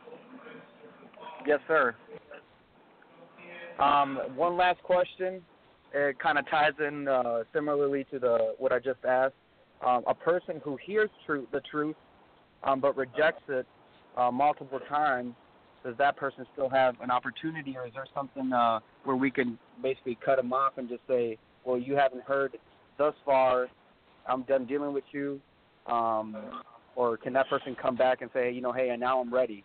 Yes, sir. Um, one last question. It kind of ties in uh, similarly to the what I just asked. Um, a person who hears truth, the truth, um, but rejects it uh, multiple times, does that person still have an opportunity, or is there something uh, where we can basically cut them off and just say, well, you haven't heard thus far, I'm done dealing with you, um, or can that person come back and say, you know, hey, and now I'm ready?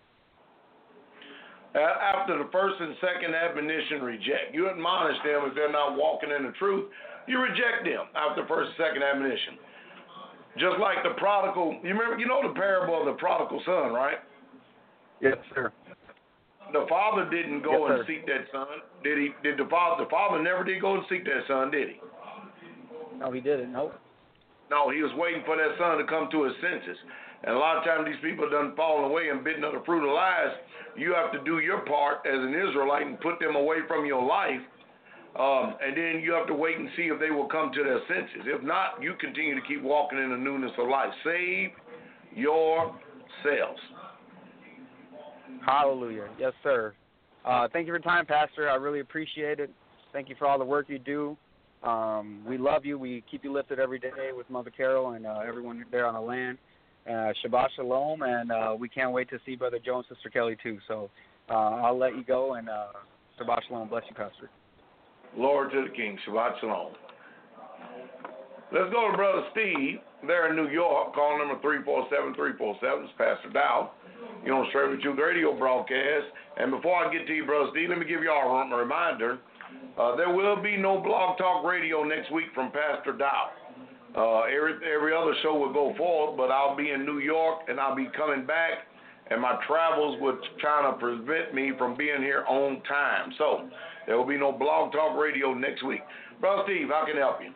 After the first and second admonition, reject. You admonish them if they're not walking in the truth. You reject them after the first and second admonition. Just like the prodigal, you remember, you know the parable of the prodigal son, right? Yes, sir. The father didn't go yes, and sir. seek that son. Did he? Did the father? The father never did go and seek that son, did he? No, he didn't. Nope. No, he was waiting for that son to come to his senses. And a lot of times these people done fallen away and bitten of the fruit of lies. You have to do your part as an Israelite and put them away from your life. Um, and then you have to wait and see if they will come to their senses. If not, you continue to keep walking in the newness of life. Save yourselves. Hallelujah. Yes, sir. Uh, thank you for your time, Pastor. I really appreciate it. Thank you for all the work you do. Um, we love you. We keep you lifted every day with Mother Carol and uh, everyone there on the land. Uh, Shabbat Shalom, and uh, we can't wait to see Brother Joe and Sister Kelly, too. So uh, I'll let you go, and uh, Shabbat Shalom. Bless you, Pastor. Lord to the King. Shabbat Shalom. Let's go to Brother Steve there in New York. Call number three four seven, three four seven. It's Pastor Dow. You're on Straight With You radio broadcast. And before I get to you, Brother Steve, let me give you all a reminder. Uh, there will be no Blog Talk Radio next week from Pastor Dow. Uh, every every other show will go forward, but I'll be in New York, and I'll be coming back, and my travels would trying to prevent me from being here on time. So there will be no Blog Talk Radio next week. Brother Steve, how can I help you?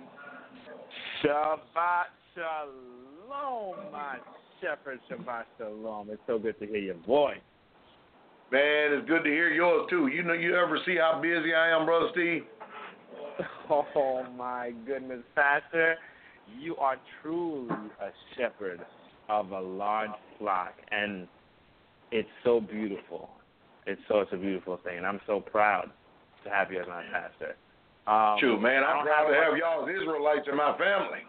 Shabbat Shalom, my shepherd. Shabbat Shalom. It's so good to hear your voice. Man, it's good to hear yours, too. You know, you ever see how busy I am, Brother Steve? Oh, my goodness, Pastor. You are truly a shepherd of a large flock, and it's so beautiful. It's such a beautiful thing, and I'm so proud to have you as my pastor. Um, True, man. I'm proud have to have much... y'all as Israelites in my family.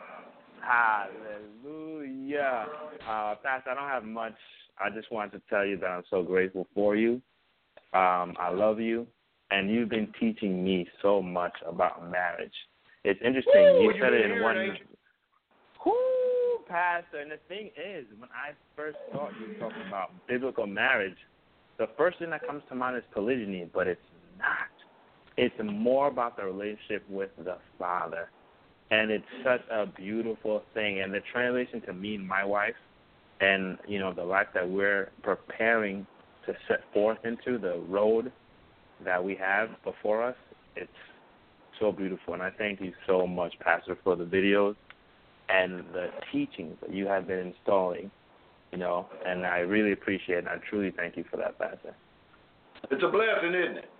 Hallelujah. Uh, Pastor, I don't have much. I just wanted to tell you that I'm so grateful for you. Um, I love you. And you've been teaching me so much about marriage. It's interesting. Woo, you you said it in here, one. ain't you? Whoo, Pastor, and the thing is, when I first thought you were talking about biblical marriage, the first thing that comes to mind is polygyny, but it's not. It's more about the relationship with the Father. And it's such a beautiful thing. And the translation to me and my wife and, you know, the life that we're preparing to set forth into, the road that we have before us, it's so beautiful. And I thank you so much, Pastor, for the videos and the teachings that you have been installing, you know, and I really appreciate it, and I truly thank you for that, Pastor. It's a blessing, isn't it?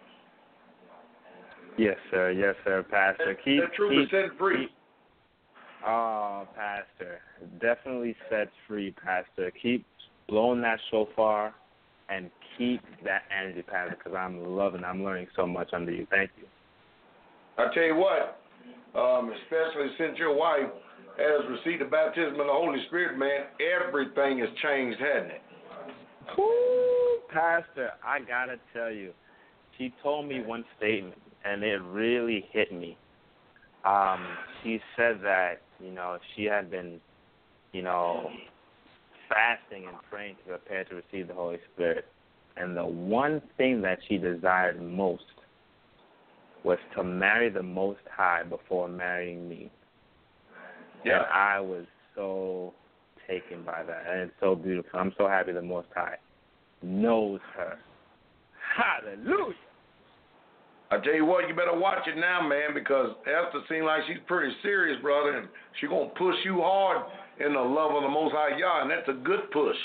Yes, sir. Yes, sir, Pastor. That, keep, that truth keep, is setting free. Keep, oh, Pastor, definitely sets free, Pastor. Keep blowing that shofar and keep that energy, Pastor, because I'm loving, I'm learning so much under you. Thank you. I tell you what, um, especially since your wife has received the baptism of the Holy Spirit, man, everything has changed, hasn't it? Woo, Pastor, I got to tell you, she told me one statement, and it really hit me. Um, she said that, you know, she had been, you know, fasting and praying to prepare to receive the Holy Spirit. And the one thing that she desired most was to marry the Most High before marrying me. Yeah. And I was so taken by that. And it's so beautiful. I'm so happy the Most High knows her. Hallelujah. I tell you what, you better watch it now, man, because Esther seems like she's pretty serious, brother, and she's going to push you hard in the love of the Most High Yah, and that's a good push.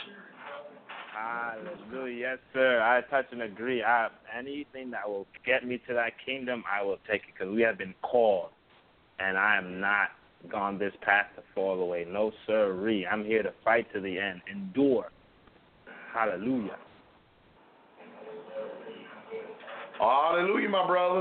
Hallelujah. Yes, sir. I touch and agree. I, anything that will get me to that kingdom, I will take it, because we have been called, and I am not gone this path to fall away. No, sirree. I'm here to fight to the end. Endure. Hallelujah. Hallelujah, my brother.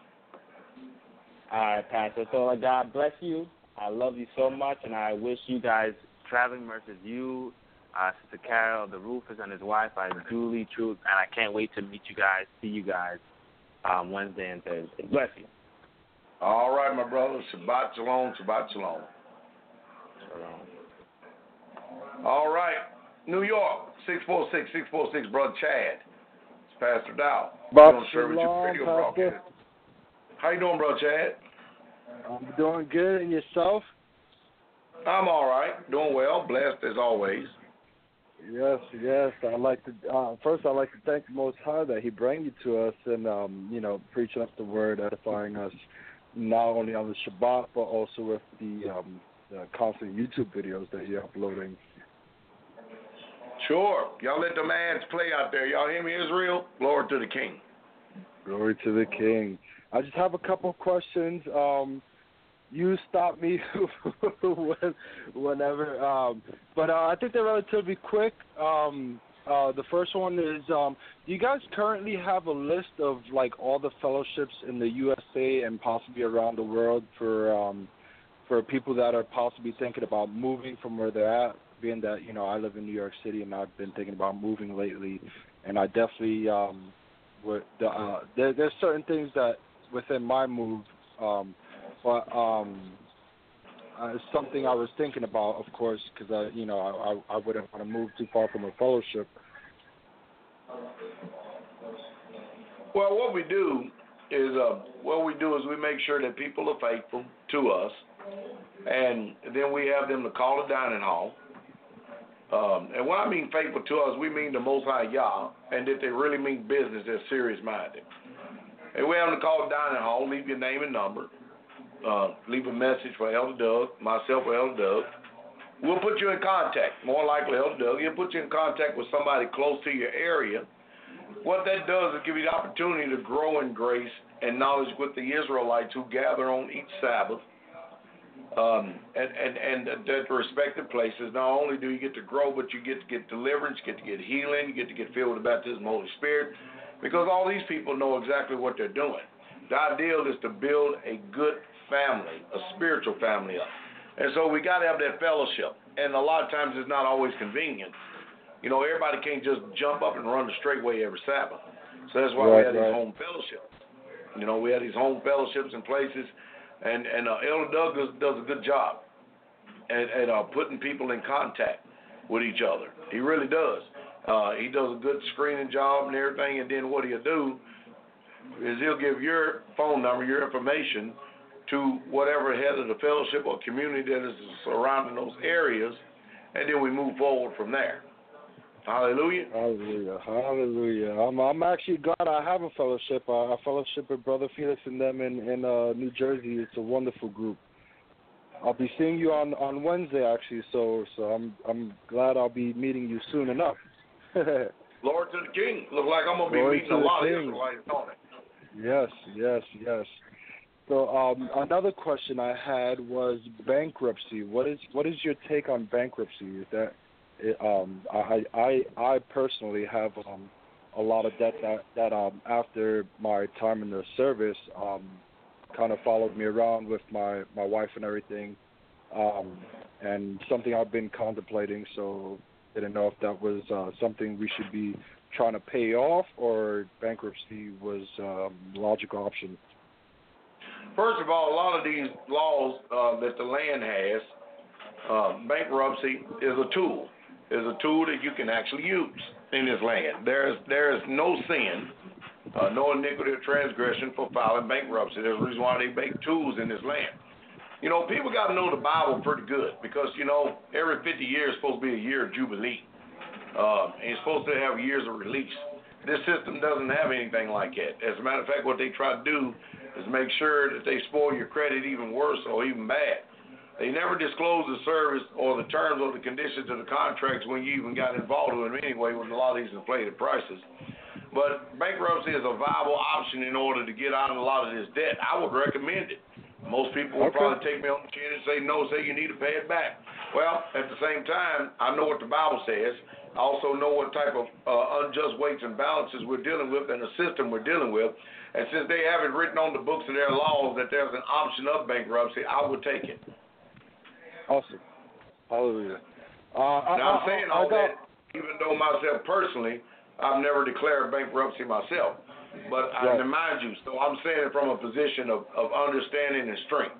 All right, Pastor. So God bless you. I love you so much, and I wish you guys traveling mercies. You, uh, Sister Carol, the Rufus, and his wife, I duly, truly, and I can't wait to meet you guys, see you guys um, Wednesday and Thursday. Bless you. All right, my brother. Shabbat shalom, Shabbat shalom. Shalom. All right. New York, six four six, six four six, Brother Chad. It's Pastor Dow. Shabbat shalom, Pastor. How you doing, Brother Chad? I'm doing good, and yourself? I'm all right. Doing well. Blessed as always. Yes, yes. I'd like to, uh, first I'd like to thank the Most High that he brought you to us and, um, you know, preaching us the word, edifying us, not only on the Shabbat, but also with the, um, the constant YouTube videos that you're uploading. Sure. Y'all let them ads play out there. Y'all hear me, Israel? Glory to the King. Glory to the King. I just have a couple of questions. Um, you stop me when, whenever. Um, but uh, I think they're relatively quick. Um, uh, the first one is, um, do you guys currently have a list of, like, all the fellowships in the U S A and possibly around the world for um, for people that are possibly thinking about moving from where they're at? Being that, you know, I live in New York City and I've been thinking about moving lately, and I definitely um, would, uh, there, there's certain things that within my move, um, but um, uh, it's something I was thinking about, of course, because I, you know, I, I wouldn't want to move too far from a fellowship. Well, what we do is, uh, what we do is we make sure that people are faithful to us, and then we have them to call a dining hall. Um, and when I mean faithful to us, we mean the Most High Yah, and that they really mean business, they're serious-minded. And we have them to call a dining hall, leave your name and number, uh, leave a message for Elder Doug, myself or Elder Doug. We'll put you in contact, more likely Elder Doug. He'll put you in contact with somebody close to your area. What that does is give you the opportunity to grow in grace and knowledge with the Israelites who gather on each Sabbath. Um, and, and, and at the respective places, not only do you get to grow, but you get to get deliverance, you get to get healing, you get to get filled with the baptism of the Holy Spirit, because all these people know exactly what they're doing. The ideal is to build a good family, a spiritual family up. And so we got to have that fellowship. And a lot of times it's not always convenient. You know, everybody can't just jump up and run the straightway every Sabbath. So that's why right, we have right. these home fellowships. You know, we have these home fellowships in places. And and uh, Elder Doug does, does a good job. at, at uh, putting people in contact with each other. He really does. Uh, he does a good screening job and everything, and then what he'll do is he'll give your phone number, your information, to whatever head of the fellowship or community that is surrounding those areas, and then we move forward from there. Hallelujah. Hallelujah. Hallelujah. I'm I'm actually glad I have a fellowship. Uh, I fellowship with Brother Felix and them in, in uh, New Jersey. It's a wonderful group. I'll be seeing you on, on Wednesday, actually, so so I'm I'm glad I'll be meeting you soon enough. Lord to the King. Look like I'm going to be Lord meeting to a the lot of King. Israelites, don't it? Yes, yes, yes. So um, another question I had was bankruptcy. What is what is your take on bankruptcy? Is that it, um, I I I personally have um, a lot of debt that that um, after my time in the service um, kind of followed me around with my, my wife and everything, um, and something I've been contemplating. So didn't know if that was uh, something we should be trying to pay off, or bankruptcy was um, a logical option. First of all, a lot of these laws uh, that the land has, uh, bankruptcy is a tool. Is a tool that you can actually use in this land. There is there is no sin, uh, no iniquity or transgression for filing bankruptcy. There's a reason why they make tools in this land. You know, people got to know the Bible pretty good because, you know, every fifty years is supposed to be a year of Jubilee. Uh, and you're supposed to have years of release. This system doesn't have anything like that. As a matter of fact, what they try to do is make sure that they spoil your credit even worse or even bad. They never disclose the service or the terms or the conditions of the contracts when you even got involved with them anyway with a lot of these inflated prices. But bankruptcy is a viable option in order to get out of a lot of this debt. I would recommend it. Most people would Okay. probably take me on the chin and say no, say you need to pay it back. Well, at the same time, I know what the Bible says. I also know what type of uh, unjust weights and balances we're dealing with and the system we're dealing with. And since they have it written on the books of their laws that there's an option of bankruptcy, I would take it. Awesome. Hallelujah. Uh, Now, I, I'm saying I, all I got, that, even though myself personally, I've never declared bankruptcy myself. But I Right. remind you, so I'm saying it from a position of, of understanding and strength.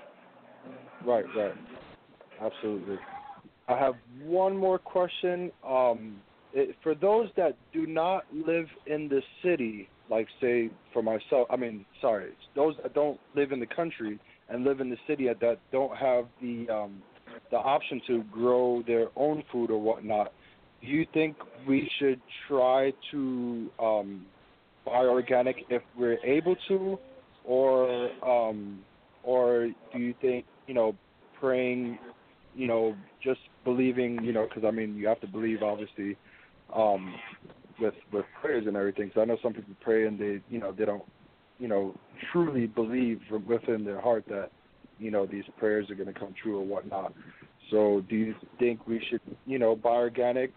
Right, right. Absolutely. I have one more question. Um, it, for those that do not live in the city, like say for myself, I mean, sorry, those that don't live in the country and live in the city that don't have the um, the option to grow their own food or whatnot, do you think we should try to um, buy organic if we're able to, or um, or do you think, you know, praying, you know, just believing, you know, because I mean you have to believe obviously um, with with prayers and everything. So I know some people pray and they, you know, they don't, you know, truly believe from within their heart that, you know, these prayers are going to come true or whatnot. So do you think we should, you know, buy organic?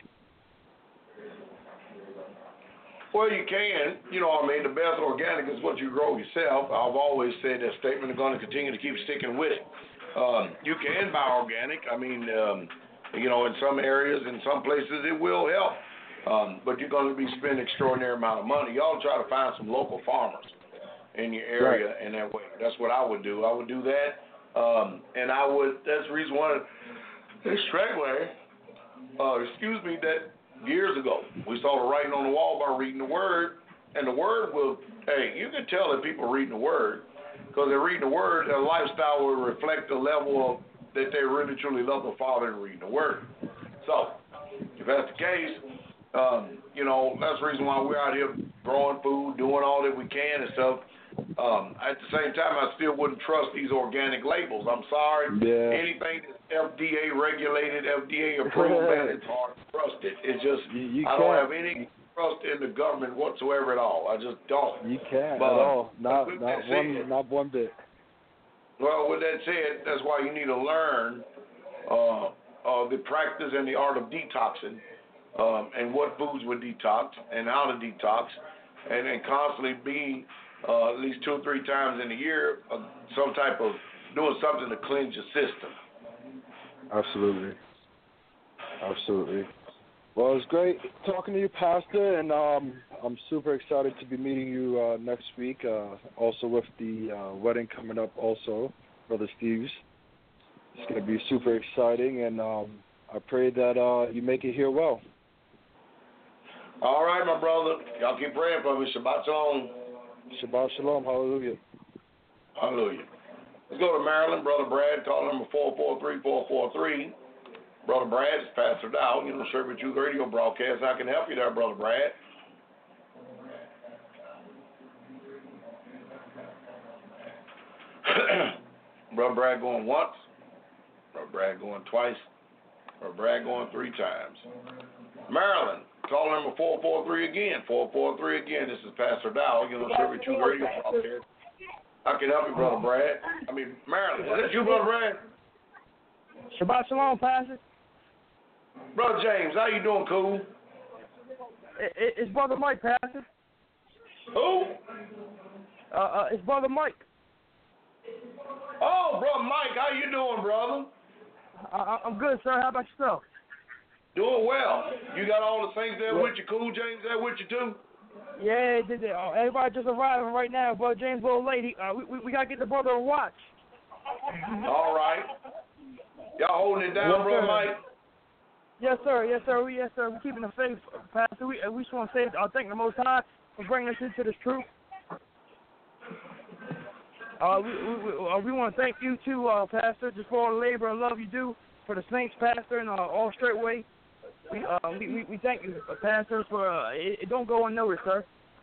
Well, you can. You know, I mean, the best organic is what you grow yourself. I've always said that statement. I'm going to continue to keep sticking with it. Um, you can buy organic. I mean, um, you know, in some areas, in some places, it will help. Um, but you're going to be spending extraordinary amount of money. Y'all try to find some local farmers in your area Right. in that way. That's what I would do. I would do that. Um, and I would, that's the reason why this Stragway, uh, excuse me, that years ago, we saw the writing on the wall by reading the Word, and the Word will, hey, you can tell that people are reading the Word, because they're reading the Word, their lifestyle will reflect the level of, that they really truly love the Father and reading the Word. So, if that's the case, um, you know, that's the reason why we're out here growing food, doing all that we can and stuff. Um, at the same time, I still wouldn't trust these organic labels. I'm sorry. Yeah. Anything that's F D A regulated, F D A approved, man, it's hard to trust it. It's just, You, you I don't can't. have any trust in the government whatsoever at all. I just don't. You can't But, at all. Not with not that one said- not one bit. Well, with that said, that's why you need to learn uh, uh, the practice and the art of detoxing, um, and what foods would detox and how to detox, and then constantly be uh, at least two or three times in a year uh, some type of doing something to cleanse your system. Absolutely. Absolutely. Well, it's great talking to you, Pastor, and um, I'm super excited to be meeting you uh, next week, uh, also with the uh, wedding coming up also, Brother Steve's. It's going to be super exciting, and um, I pray that uh, you make it here well. All right, my brother. Y'all keep praying for me. Shabbat shalom. Shabbat shalom. Hallelujah. Hallelujah. Let's go to Maryland. Brother Brad, call number four four three, four four three. Brother Brad, it's Pastor Dow. You know, Service Youth Radio broadcast. I can help you there, Brother Brad. Brother Brad going once. Brother Brad going twice. Brother Brad going three times. Maryland, call number four four three again. four four three again. This is Pastor Dow. You know, Service Youth Radio broadcast. I can help you, Brother Brad. I mean, Maryland. Is that you, Brother Brad? Shabbat shalom, Pastor. Brother James, how you doing, cool? It, it, it's Brother Mike, Pastor. Who? Uh, uh, it's Brother Mike. Oh, Brother Mike, how you doing, brother? I, I'm good, sir. How about yourself? Doing well. You got all the saints there with you, cool? James there with you, too? Yeah, they, they, uh, everybody just arriving right now. Brother James, little lady. Uh, we, we, we got to get the brother a watch. All right. Y'all holding it down, yes, Brother sir. Mike? Yes, sir. Yes, sir. We, yes, sir. We're keeping the faith, Pastor. We, we just want to say, I thank the Most High for bringing us into this truth. Uh, we we, we, uh, we want to thank you, too, uh, Pastor, just for all the labor and love you do for the Saints, Pastor, and uh, all straight way. We, uh, we, we, we thank you, uh, Pastor, for uh, it, it don't go unnoticed, sir.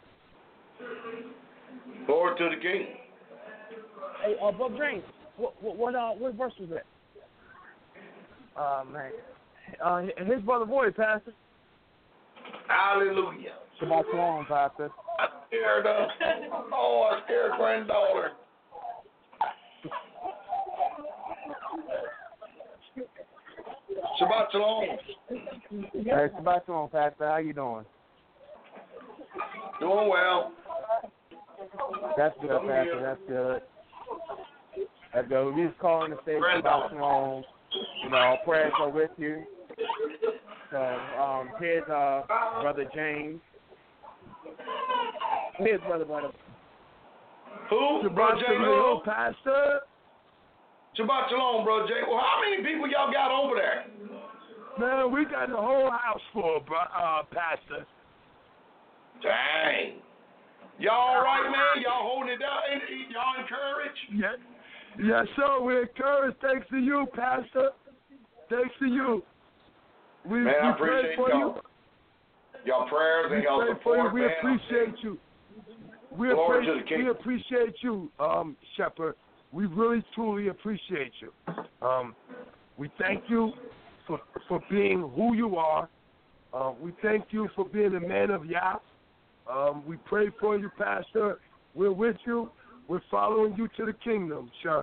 Glory to the King. Hey, uh, Brother James, what, what, what, uh, what verse was that? Uh, man. Uh, his brother boy, Pastor. Hallelujah. Shabbat shalom, Pastor. I scared her. Oh, I scared granddaughter. Shabbat shalom. Hey, Shabbat shalom, Pastor. How you doing? Doing well. That's good, Pastor. That's good. That's good. We just calling to say Shabbat shalom. You know, our prayers are with you. So, um, here's uh, Brother James. Here's Brother Brother. Who? Shabbat Brother James? shalom, Pastor. Shabbat shalom, Brother James. Well, how many people y'all got over there? Man, we got the whole house full, uh, Pastor. Dang. Y'all all right, man? Y'all holding it down? Y'all encouraged? Yes. Yes, sir. We're encouraged. Thanks to you, Pastor. Thanks to you. We, man, we I appreciate pray for y'all. you. Y'all prayers and we y'all pray support, for you. We man. appreciate you. We, Glory appreciate, to the King. we appreciate you, um, Shepherd. We really, truly appreciate you. Um, we thank you for for being who you are. Uh, we thank you for being a man of Yah. Um, we pray for you, Pastor. We're with you. We're following you to the kingdom, sir.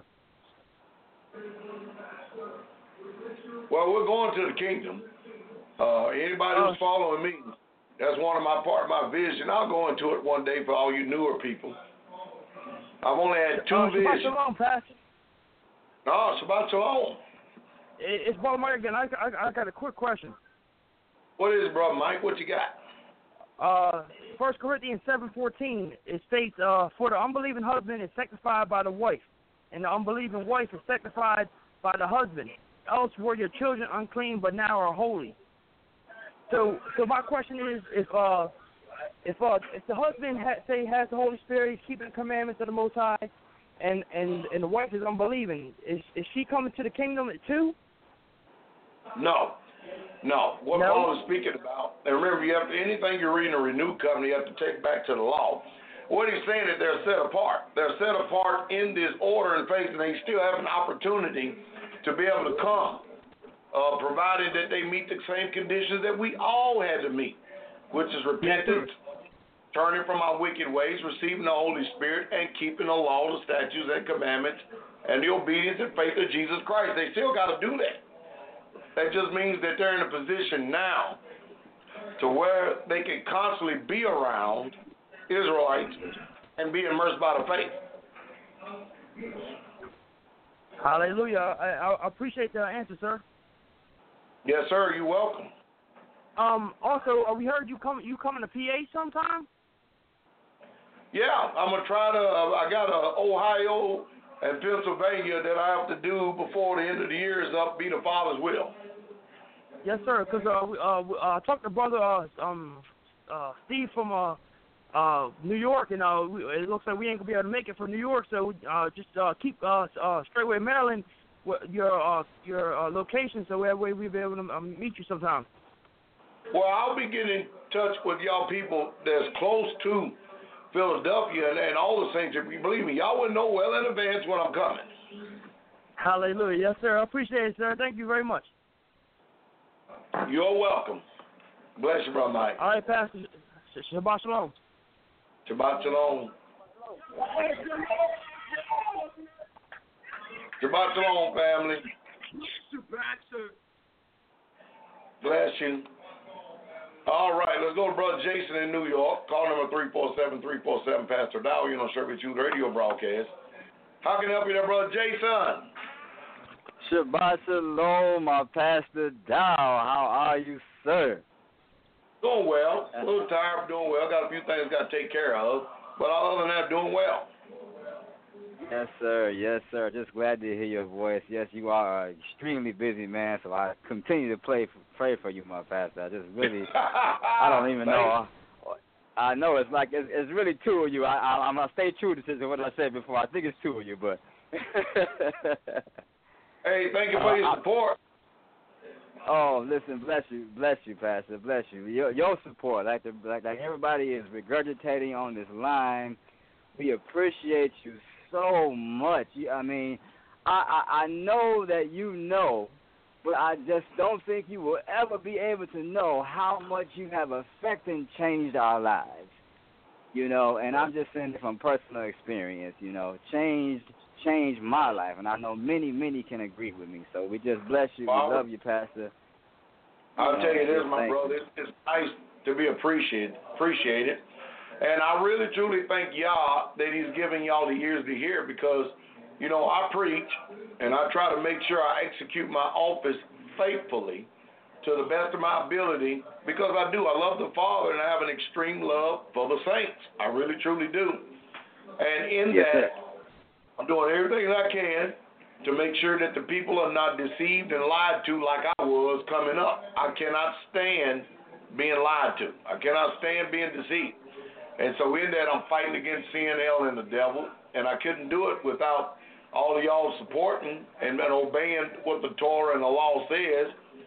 Well, we're going to the kingdom. Uh, anybody who's following me, that's one of my part, my vision. I'll go into it one day for all you newer people. I've only had two uh, visions. Shabbat shalom, Pastor. No, Shabbat shalom. It's Brother Mike again. I, I, I got a quick question. What is it, Brother Mike? What you got? Uh, First Corinthians seven fourteen. It states, uh, "For the unbelieving husband is sanctified by the wife, and the unbelieving wife is sanctified by the husband. Else were your children unclean, but now are holy." So, so my question is, if uh, if uh, if the husband ha- say has the Holy Spirit, he's keeping the commandments of the Most High, and and and the wife is unbelieving, is is she coming to the kingdom too? No. No. What no? Paul is speaking about, and remember, you have to, anything you read in a renewed covenant, you have to take back to the law. What he's saying is they're set apart. They're set apart in this order and faith, and they still have an opportunity to be able to come, uh, provided that they meet the same conditions that we all had to meet, which is repentance, turning from our wicked ways, receiving the Holy Spirit, and keeping the law, the statutes, and commandments, and the obedience and faith of Jesus Christ. They still got to do that. That just means that they're in a position now to where they can constantly be around Israelites and be immersed by the faith. Hallelujah. I, I appreciate the answer, sir. Yes, sir. You're welcome. Um. Also, uh, we heard you come. You coming to P A sometime? Yeah, I'm gonna try to. Uh, I got a Ohio and Pennsylvania that I have to do before the end of the year is up, be the Father's will. Yes, sir. Because uh, we, uh, we, uh, I talked to brother uh, um, uh, Steve from uh, uh, New York, and uh, we, it looks like we ain't gonna be able to make it from New York. So uh, just uh, keep uh, uh, Straightway Maryland your uh, your uh, location, so that way we'll be able to um, meet you sometime. Well, I'll be getting in touch with y'all people that's close to Philadelphia and, and all the saints. If you believe me, y'all will know well in advance when I'm coming. Hallelujah. Yes, sir. I appreciate it, sir. Thank you very much. You're welcome. Bless you, Brother Mike. All right, Pastor. Shabbat shalom. Shabbat shalom. Shabbat shalom, family. Bless you. All right, let's go to Brother Jason in New York. Call number three four seven, three four seven, Pastor Dow. You know, Service Youth Radio broadcast. How can I help you there, Brother Jason? Shabbat shalom, my Pastor Dow. How are you, sir? Doing well. A little tired, but doing well. Got a few things got to take care of. But other than that, doing well. Yes, sir. Yes, sir. Just glad to hear your voice. Yes, you are an extremely busy man, so I continue to play for, pray for you, my pastor. I just really, I don't even know. I, I know it's like, it's, it's really two of you. I, I, I'm going to stay true to what I said before. I think it's two of you, but. Hey, thank you for your support. Oh, listen, bless you, bless you, Pastor, bless you. Your, your support, like, the, like like everybody is regurgitating on this line, we appreciate you so much. You, I mean, I, I I know that you know, but I just don't think you will ever be able to know how much you have affected and changed our lives. You know, and I'm just saying it from personal experience. You know, changed. changed my life, and I know many, many can agree with me. So we just bless you. We love you, Pastor. I'll you tell know, you this, my brother. It's, it's nice to be appreciated, appreciated. And I really, truly thank Yah that he's giving y'all the ears to hear because, you know, I preach, and I try to make sure I execute my office faithfully to the best of my ability because I do. I love the Father, and I have an extreme love for the saints. I really, truly do. And in yes, that, sir. I'm doing everything I can to make sure that the people are not deceived and lied to like I was coming up. I cannot stand being lied to. I cannot stand being deceived. And so in that, I'm fighting against sin, hell, and the devil, and I couldn't do it without all of y'all supporting and obeying what the Torah and the law says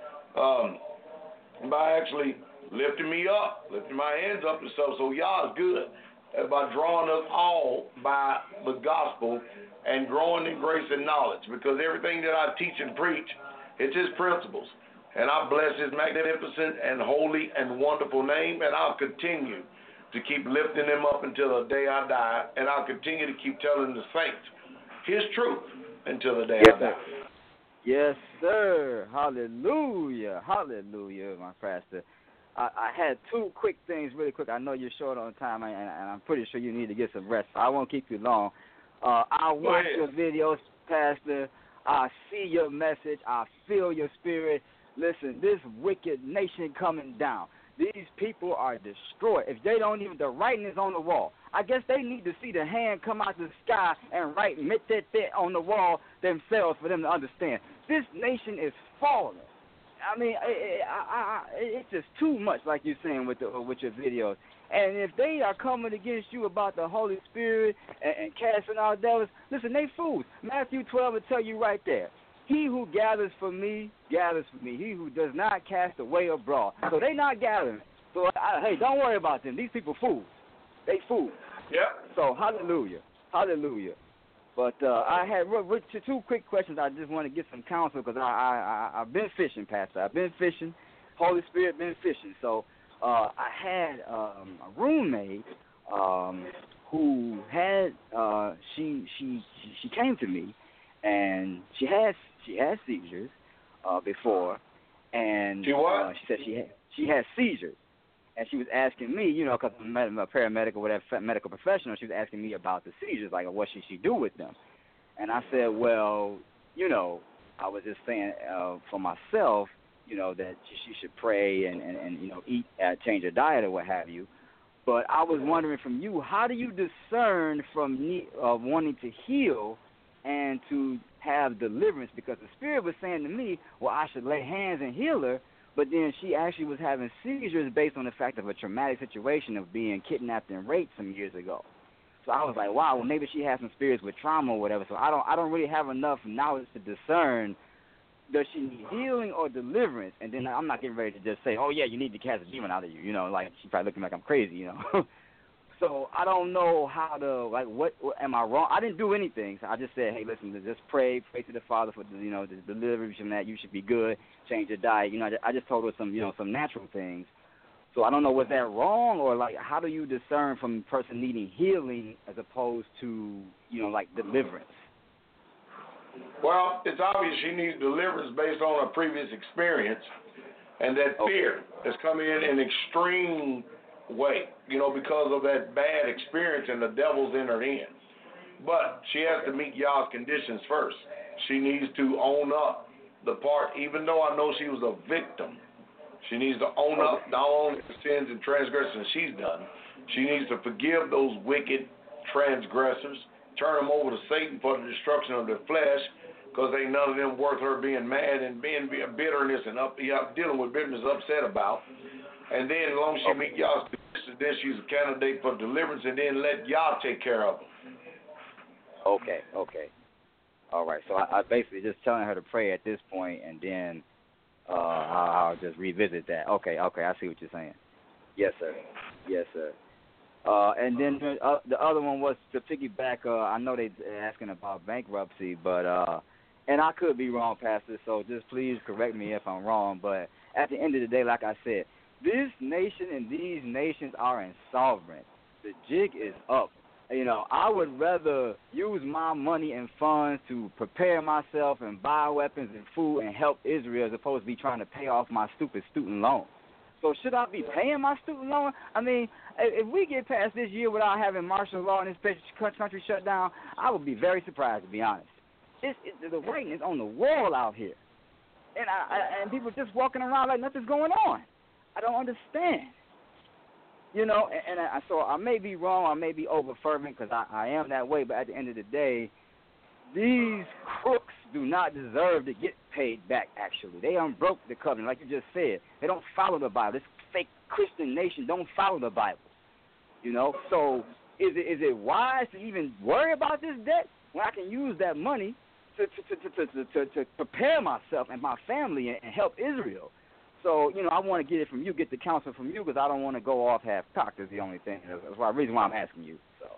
um, by actually lifting me up, lifting my hands up and stuff. So y'all is good by drawing us all by the gospel and growing in grace and knowledge, because everything that I teach and preach, it's his principles. And I bless his magnificent and holy and wonderful name, and I'll continue to keep lifting him up until the day I die, and I'll continue to keep telling the saints his truth until the day yes, I die. Sir. Yes, sir. Hallelujah. Hallelujah, my pastor. I, I had two quick things really quick. I know you're short on time, and, and I'm pretty sure you need to get some rest. So I won't keep you long. Uh, I watch your videos, Pastor. I see your message. I feel your spirit. Listen, this wicked nation coming down. These people are destroyed. If they don't even, the writing is on the wall. I guess they need to see the hand come out the sky and write mit-tet on the wall themselves for them to understand. This nation is falling. I mean, it, I, I, it's just too much, like you're saying with the, with your videos. And if they are coming against you about the Holy Spirit and, and casting out devils, listen, they fools. Matthew twelve will tell you right there. He who gathers for me, gathers for me. He who does not cast away abroad. So they not gathering. So, I, hey, don't worry about them. These people fools. They fools. Yep. So, hallelujah. Hallelujah. But uh, I had two quick questions. I just want to get some counsel because I, I, I, I've been fishing, Pastor. I've been fishing. Holy Spirit been fishing. So uh, I had um, a roommate um, who had, uh, she, she, she came to me, and she had, she had seizures uh, before. And she what? Uh, she said she had, she had seizures. And she was asking me, you know, because I'm a paramedic or whatever, medical professional, she was asking me about the seizures, like what should she do with them. And I said, well, you know, I was just saying uh, for myself, you know, that she should pray and, and, and you know, eat, uh, change her diet or what have you. But I was wondering from you, how do you discern from ne- uh, wanting to heal and to have deliverance, because the Spirit was saying to me, well, I should lay hands and heal her, but then she actually was having seizures based on the fact of a traumatic situation of being kidnapped and raped some years ago. So I was like, wow, well, maybe she has some spirits with trauma or whatever. So I don't I don't really have enough knowledge to discern, does she need healing or deliverance? And then I'm not getting ready to just say, oh, yeah, you need to cast a demon out of you. You know, like she probably looking like I'm crazy, you know. So I don't know how to, like, what, what am I wrong? I didn't do anything. So I just said, hey, listen, just pray, pray to the Father for, the, you know, the deliverance from that. You should be good. Change your diet. You know, I just told her some, you know, some natural things. So I don't know, was that wrong, or, like, how do you discern from a person needing healing as opposed to, you know, like, deliverance? Well, it's obvious she needs deliverance based on her previous experience, and that fear has come in in extreme way, you know, because of that bad experience and the devil's entered in. But she has to meet Yah's conditions first. She needs to own up the part, even though I know she was a victim. She needs to own up not only the sins and transgressions she's done, she needs to forgive those wicked transgressors, turn them over to Satan for the destruction of their flesh, because ain't none of them worth her being mad and being bitterness and up, dealing with bitterness upset about. And then as long as she meet Yah's conditions, then she's a candidate for deliverance, and then let Yah take care of her. Okay, okay. All right, so I, I basically just telling her to pray at this point, and then uh, I'll, I'll just revisit that. Okay, okay, I see what you're saying. Yes, sir. Yes, sir. Uh, and then the, uh, the other one was to piggyback. Uh, I know they're asking about bankruptcy, but uh, and I could be wrong, Pastor. So just please correct me if I'm wrong. But at the end of the day, like I said, this nation and these nations are insolvent. The jig is up. You know, I would rather use my money and funds to prepare myself and buy weapons and food and help Israel as opposed to be trying to pay off my stupid student loan. So should I be paying my student loan? I mean, if we get past this year without having martial law and this country shut down, I would be very surprised, to be honest. It's, it's, the writing is on the wall out here. And, I, I, and people just walking around like nothing's going on. I don't understand. You know, and, and I, so I may be wrong, I may be over fervent because I, I am that way, but at the end of the day, these crooks do not deserve to get paid back, actually. They unbroke the covenant, like you just said. They don't follow the Bible. This fake Christian nation don't follow the Bible. You know, so is it is it wise to even worry about this debt when I can use that money to to, to, to, to, to, to prepare myself and my family and, and help Israel? So, you know, I want to get it from you, get the counsel from you, because I don't want to go off half-cocked is the only thing. That's the reason why I'm asking you. So,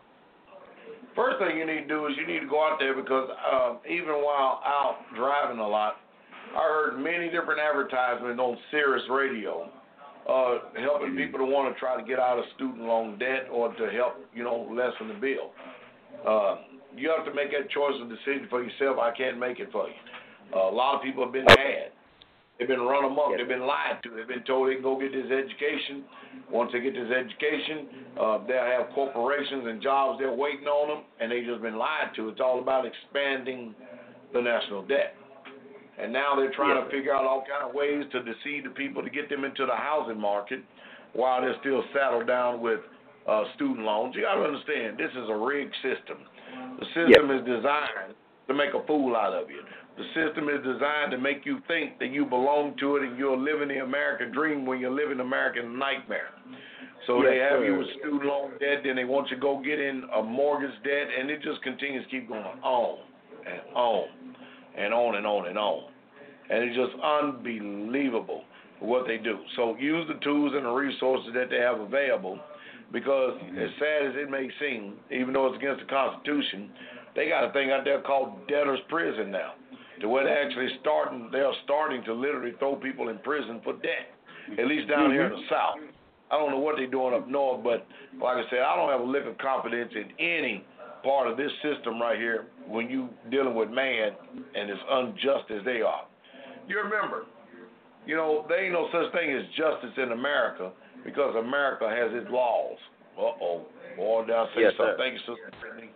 first thing you need to do is you need to go out there because um, even while out driving a lot, I heard many different advertisements on Sirius Radio uh, helping people to want to try to get out of student loan debt or to help, you know, lessen the bill. Uh, you have to make that choice and decision for yourself. I can't make it for you. Uh, a lot of people have been had. They've been run amok. They've been lied to. They've been told they can go get this education. Once they get this education, uh, they'll have corporations and jobs they're waiting on them, and they've just been lied to. It's all about expanding the national debt. And now they're trying to figure out all kind of ways to deceive the people to get them into the housing market while they're still saddled down with uh, student loans. You got to understand, this is a rigged system. The system is designed to make a fool out of you. The system is designed to make you think that you belong to it and you're living the American dream when you're living the American nightmare. So yes, they have sir. you with student loan debt, then they want you to go get in a mortgage debt, and it just continues to keep going on and on and on and on and on. And it's just unbelievable what they do. So use the tools and the resources that they have available because mm-hmm. as sad as it may seem, even though it's against the Constitution, they got a thing out there called debtor's prison now. To where they're actually starting, they're starting to literally throw people in prison for debt, at least down mm-hmm. here in the South. I don't know what they're doing up north, but like I said, I don't have a lick of confidence in any part of this system right here when you dealing with man and as unjust as they are. You remember, you know, there ain't no such thing as justice in America because America has its laws. Uh-oh. Boy, did I say yes, something. Sir. Thank you, Sister Brittany.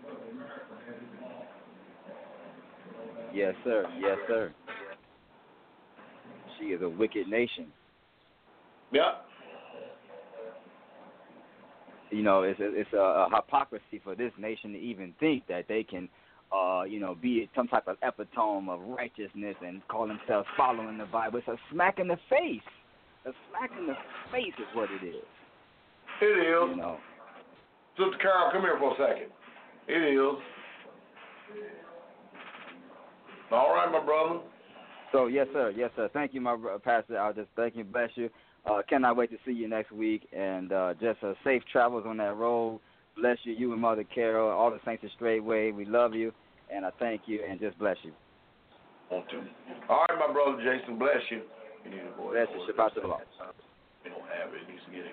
Yes, sir. Yes, sir. She is a wicked nation. Yep. You know, it's a, it's a, a hypocrisy for this nation to even think that they can uh, you know, be it some type of epitome of righteousness and call themselves following the Bible. It's a smack in the face. A smack in the face is what it is. It is. You know. Sister Carol, come here for a second. It is. All right, my brother. So, yes, sir. Yes, sir. Thank you, my bro- pastor. I'll just thank you, bless you. Uh, cannot wait to see you next week. And uh, just uh, safe travels on that road. Bless you, you and Mother Carol, all the saints of Straightway. We love you, and I thank you, and just bless you. Want to. All right, my brother Jason, bless you. You need a boy. Bless you. Shabbat shalom. You don't have it. He needs to get it.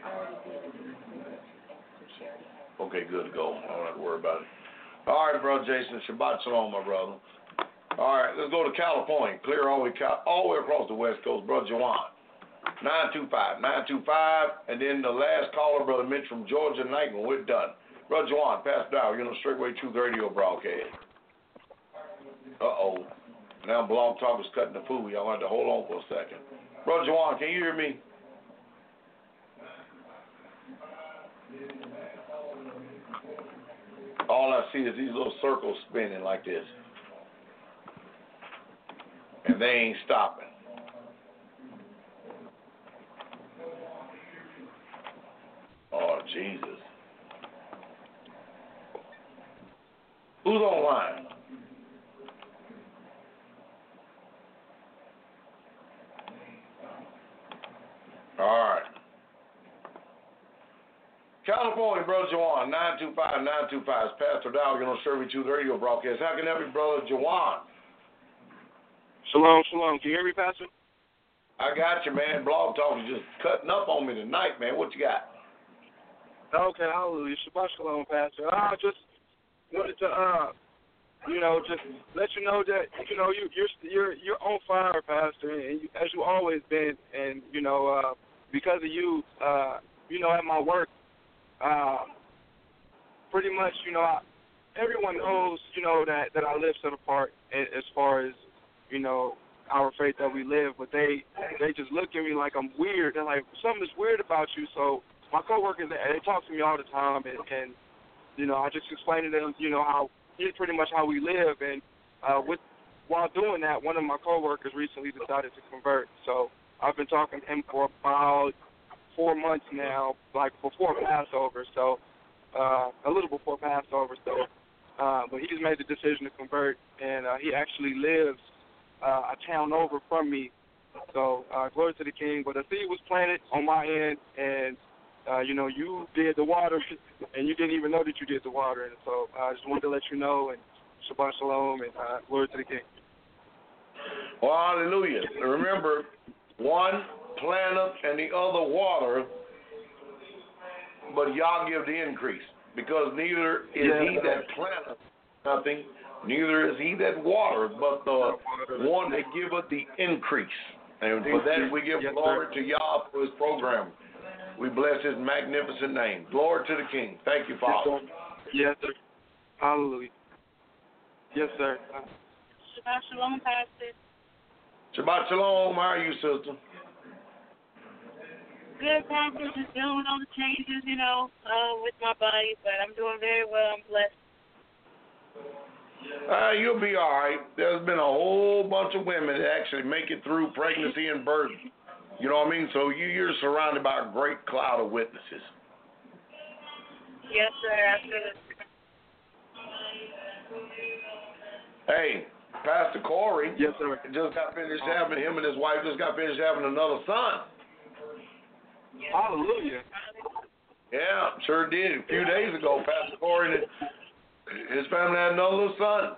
Okay, good to go. I don't have to worry about it. All right, brother Jason. Shabbat shalom, my brother. All right, let's go to California. Clear all the way, all the way across the West Coast. Brother Jawan. nine two five. nine two five. And then the last caller, Brother Mitch from Georgia tonight when we're done. Brother Jawan, Pastor Dow, you're on the Straightway Truth Radio broadcast. Uh-oh. Now Blog Talk is cutting the food. Y'all have to hold on for a second. Brother Jawan, can you hear me? All I see is these little circles spinning like this. And they ain't stopping. Oh, Jesus. Who's online? All right. California, Brother Jawan, nine two five, nine two five. It's Pastor Dow, you're on Serving Truth Radio broadcast. How can I help you, Brother Jawan? Shalom, shalom. Can you hear me, Pastor? I got you, man. Blog Talk is just cutting up on me tonight, man. What you got? Okay, hallelujah. Shabbat shalom, Pastor. I just wanted to, uh, you know, just let you know that, you know, you, you're you're you're on fire, Pastor, and you, as you always been. And, you know, uh, because of you, uh, you know, at my work, uh, pretty much, you know, I, everyone knows, you know, that, that I live set apart as far as, you know, our faith that we live, but they they just look at me like I'm weird. They're like, something's weird about you. So my coworkers, they, they talk to me all the time, and, and you know, I just explain to them, you know, how it's pretty much how we live. And uh, with while doing that, one of my coworkers recently decided to convert. So I've been talking to him for about four months now, like before Passover. So uh, a little before Passover. So, uh, but he's made the decision to convert, and uh, he actually lives Uh, a town over from me. So, uh, glory to the King. But a seed was planted on my end, and, uh, you know, you did the water, and you didn't even know that you did the water. And so uh, I just wanted to let you know, and Shabbat Shalom, and uh, glory to the King. Well, hallelujah. Remember, one planteth and the other water, but Yah give the increase. Because neither is yeah. he that planteth nothing, neither is he that watereth, but the one that giveth the increase. And for that we give yes, glory sir. to Yah for his program. We bless his magnificent name. Glory to the King. Thank you, Father. Yes, sir. Hallelujah. Yes, sir. Shabbat Shalom, Pastor. Shabbat Shalom. How are you, sister? Good, Pastor. Just dealing with all the changes, you know, uh, with my body, but I'm doing very well. I'm blessed. Uh, you'll be all right. There's been a whole bunch of women that actually make it through pregnancy and birth. You know what I mean? So you, you're surrounded by a great cloud of witnesses. Yes, sir. Absolutely. Hey, Pastor Corey yes, sir. just got finished having, him and his wife just got finished having another son. Hallelujah. Yeah, sure did. A few days ago, Pastor Corey and his family had another little son.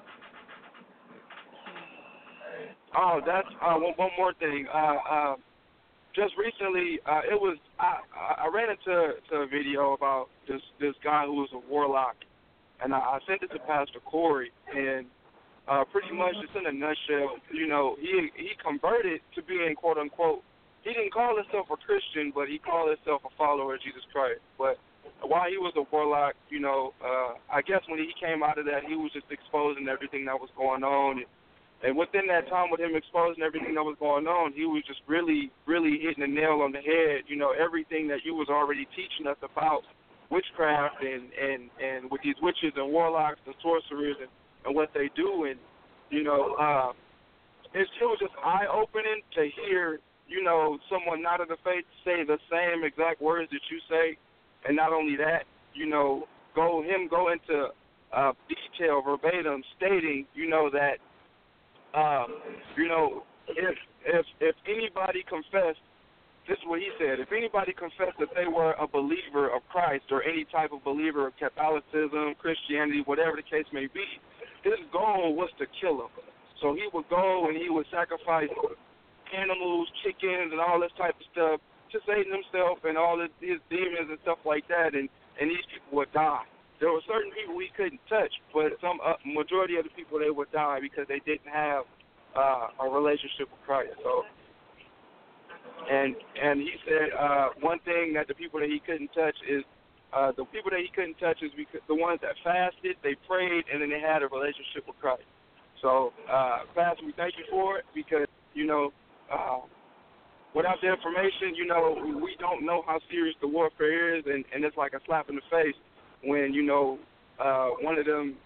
Oh, that's uh, one, one more thing. Uh, uh, just recently, uh, it was I, I ran into to a video about this this guy who was a warlock, and I, I sent it to Pastor Corey, and uh, pretty much just in a nutshell, you know, he he converted to being quote unquote. He didn't call himself a Christian, but he called himself a follower of Jesus Christ. But while he was a warlock, you know, uh, I guess when he came out of that, he was just exposing everything that was going on. And, and within that time with him exposing everything that was going on, he was just really, really hitting the nail on the head. You know, everything that you was already teaching us about witchcraft and, and, and with these witches and warlocks and sorcerers and and what they do, and you know, uh, it's, it was just eye-opening to hear, you know, someone not of the faith say the same exact words that you say, and not only that, you know, go him go into uh, detail verbatim, stating, you know, that, um, you know, if if if anybody confessed, this is what he said, if anybody confessed that they were a believer of Christ or any type of believer of Catholicism, Christianity, whatever the case may be, his goal was to kill him. So he would go and he would sacrifice animals, chickens, and all this type of stuff to Satan himself and all his, his demons and stuff like that, and, and these people would die. There were certain people we couldn't touch, but some uh, majority of the people, they would die because they didn't have uh, a relationship with Christ. So, and and he said uh, one thing that the people that he couldn't touch is uh, the people that he couldn't touch is because the ones that fasted, they prayed, and then they had a relationship with Christ. So, uh, Pastor, we thank you for it because, you know, uh, without the information, you know, we don't know how serious the warfare is, and, and it's like a slap in the face when, you know, uh, one of them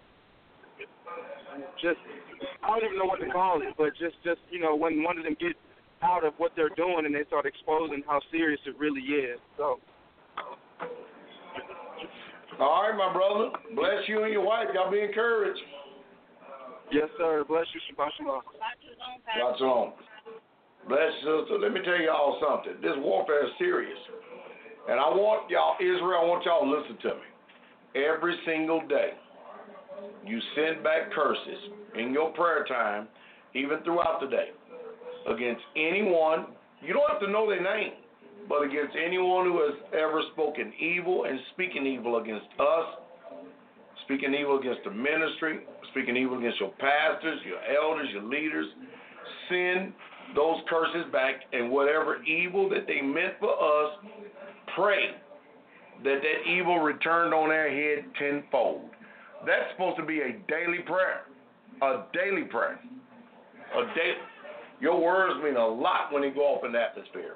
just, I don't even know what to call it, but just, just, you know, when one of them gets out of what they're doing and they start exposing how serious it really is. So. All right, my brother. Bless you and your wife. Y'all be encouraged. Yes, sir. Bless you. Shabbat shalom. Shabbat shalom. Bless you. So let me tell y'all something. This warfare is serious. And I want y'all, Israel, I want y'all to listen to me. Every single day, you send back curses in your prayer time, even throughout the day, against anyone. You don't have to know their name, but against anyone who has ever spoken evil and speaking evil against us, speaking evil against the ministry, speaking evil against your pastors, your elders, your leaders. Send those curses back, and whatever evil that they meant for us, pray that that evil returned on their head tenfold. That's supposed to be a daily prayer, a daily prayer, a day. Your words mean a lot when they go off in the atmosphere.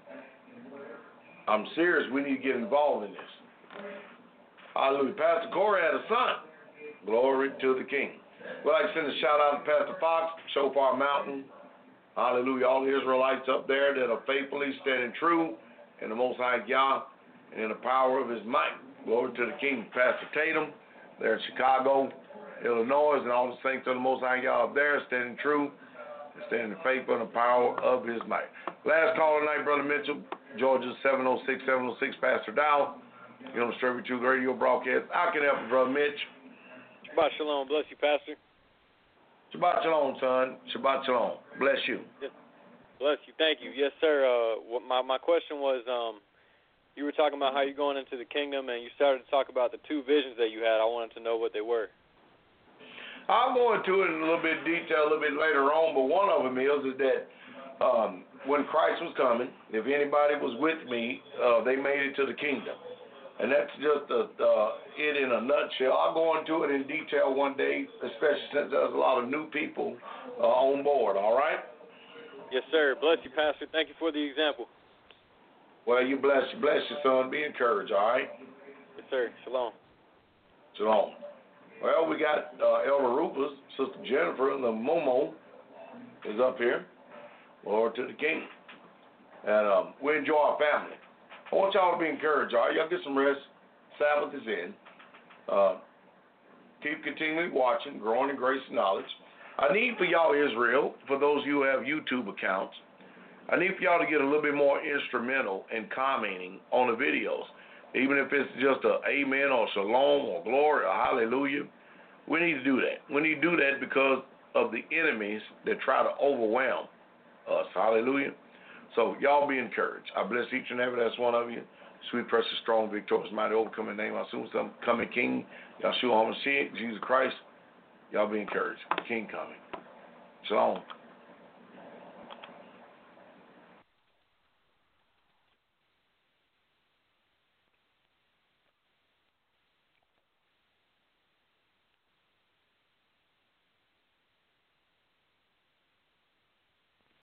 I'm serious. We need to get involved in this. Hallelujah. Pastor Corey had a son. Glory to the King. We'd like to send a shout out to Pastor Fox, Shofar Mountain. Hallelujah. All the Israelites up there that are faithfully standing true in the Most High Yah and in the power of his might. Glory to the King. Pastor Tatum, there in Chicago, Illinois, and all the saints of the Most High Yah up there standing true and standing faithful in the power of his might. Last call tonight, Brother Mitchell, Georgia seven oh six, seven oh six, Pastor Dow. You know, Distributed to the radio broadcast. I can help you, Brother Mitch. Shabbat shalom. Bless you, Pastor. Shabbat shalom, son. Shabbat shalom. Bless you. Yes. Bless you. Thank you. Yes, sir. Uh, what my, my question was, um, you were talking about how you're going into the kingdom, and you started to talk about the two visions that you had. I wanted to know what they were. I'll go into it in a little bit of detail a little bit later on, but one of them is, is that um, when Christ was coming, if anybody was with me, uh, they made it to the kingdom. And that's just a, uh, it in a nutshell. I'll go into it in detail one day, especially since there's a lot of new people uh, on board, all right? Yes, sir. Bless you, Pastor. Thank you for the example. Well, you bless you, bless you, son. Be encouraged, all right? Yes, sir. Shalom. Shalom. Well, we got uh, Elder Rufus, Sister Jennifer, and the Momo is up here. Lord to the King. And um, we enjoy our family. I want y'all to be encouraged, all right? Y'all get some rest. Sabbath is in. Uh, keep continually watching, growing in grace and knowledge. I need for y'all, Israel, for those of you who have YouTube accounts, I need for y'all to get a little bit more instrumental in commenting on the videos. Even if it's just a amen or shalom or glory or hallelujah, we need to do that. We need to do that because of the enemies that try to overwhelm us. Hallelujah. So y'all be encouraged. I bless each and every last one of you. Sweet, precious, strong, victorious, mighty, overcoming name, our soon coming King, Yahshua HaMashiach, Jesus Christ. Y'all be encouraged. King coming. Shalom.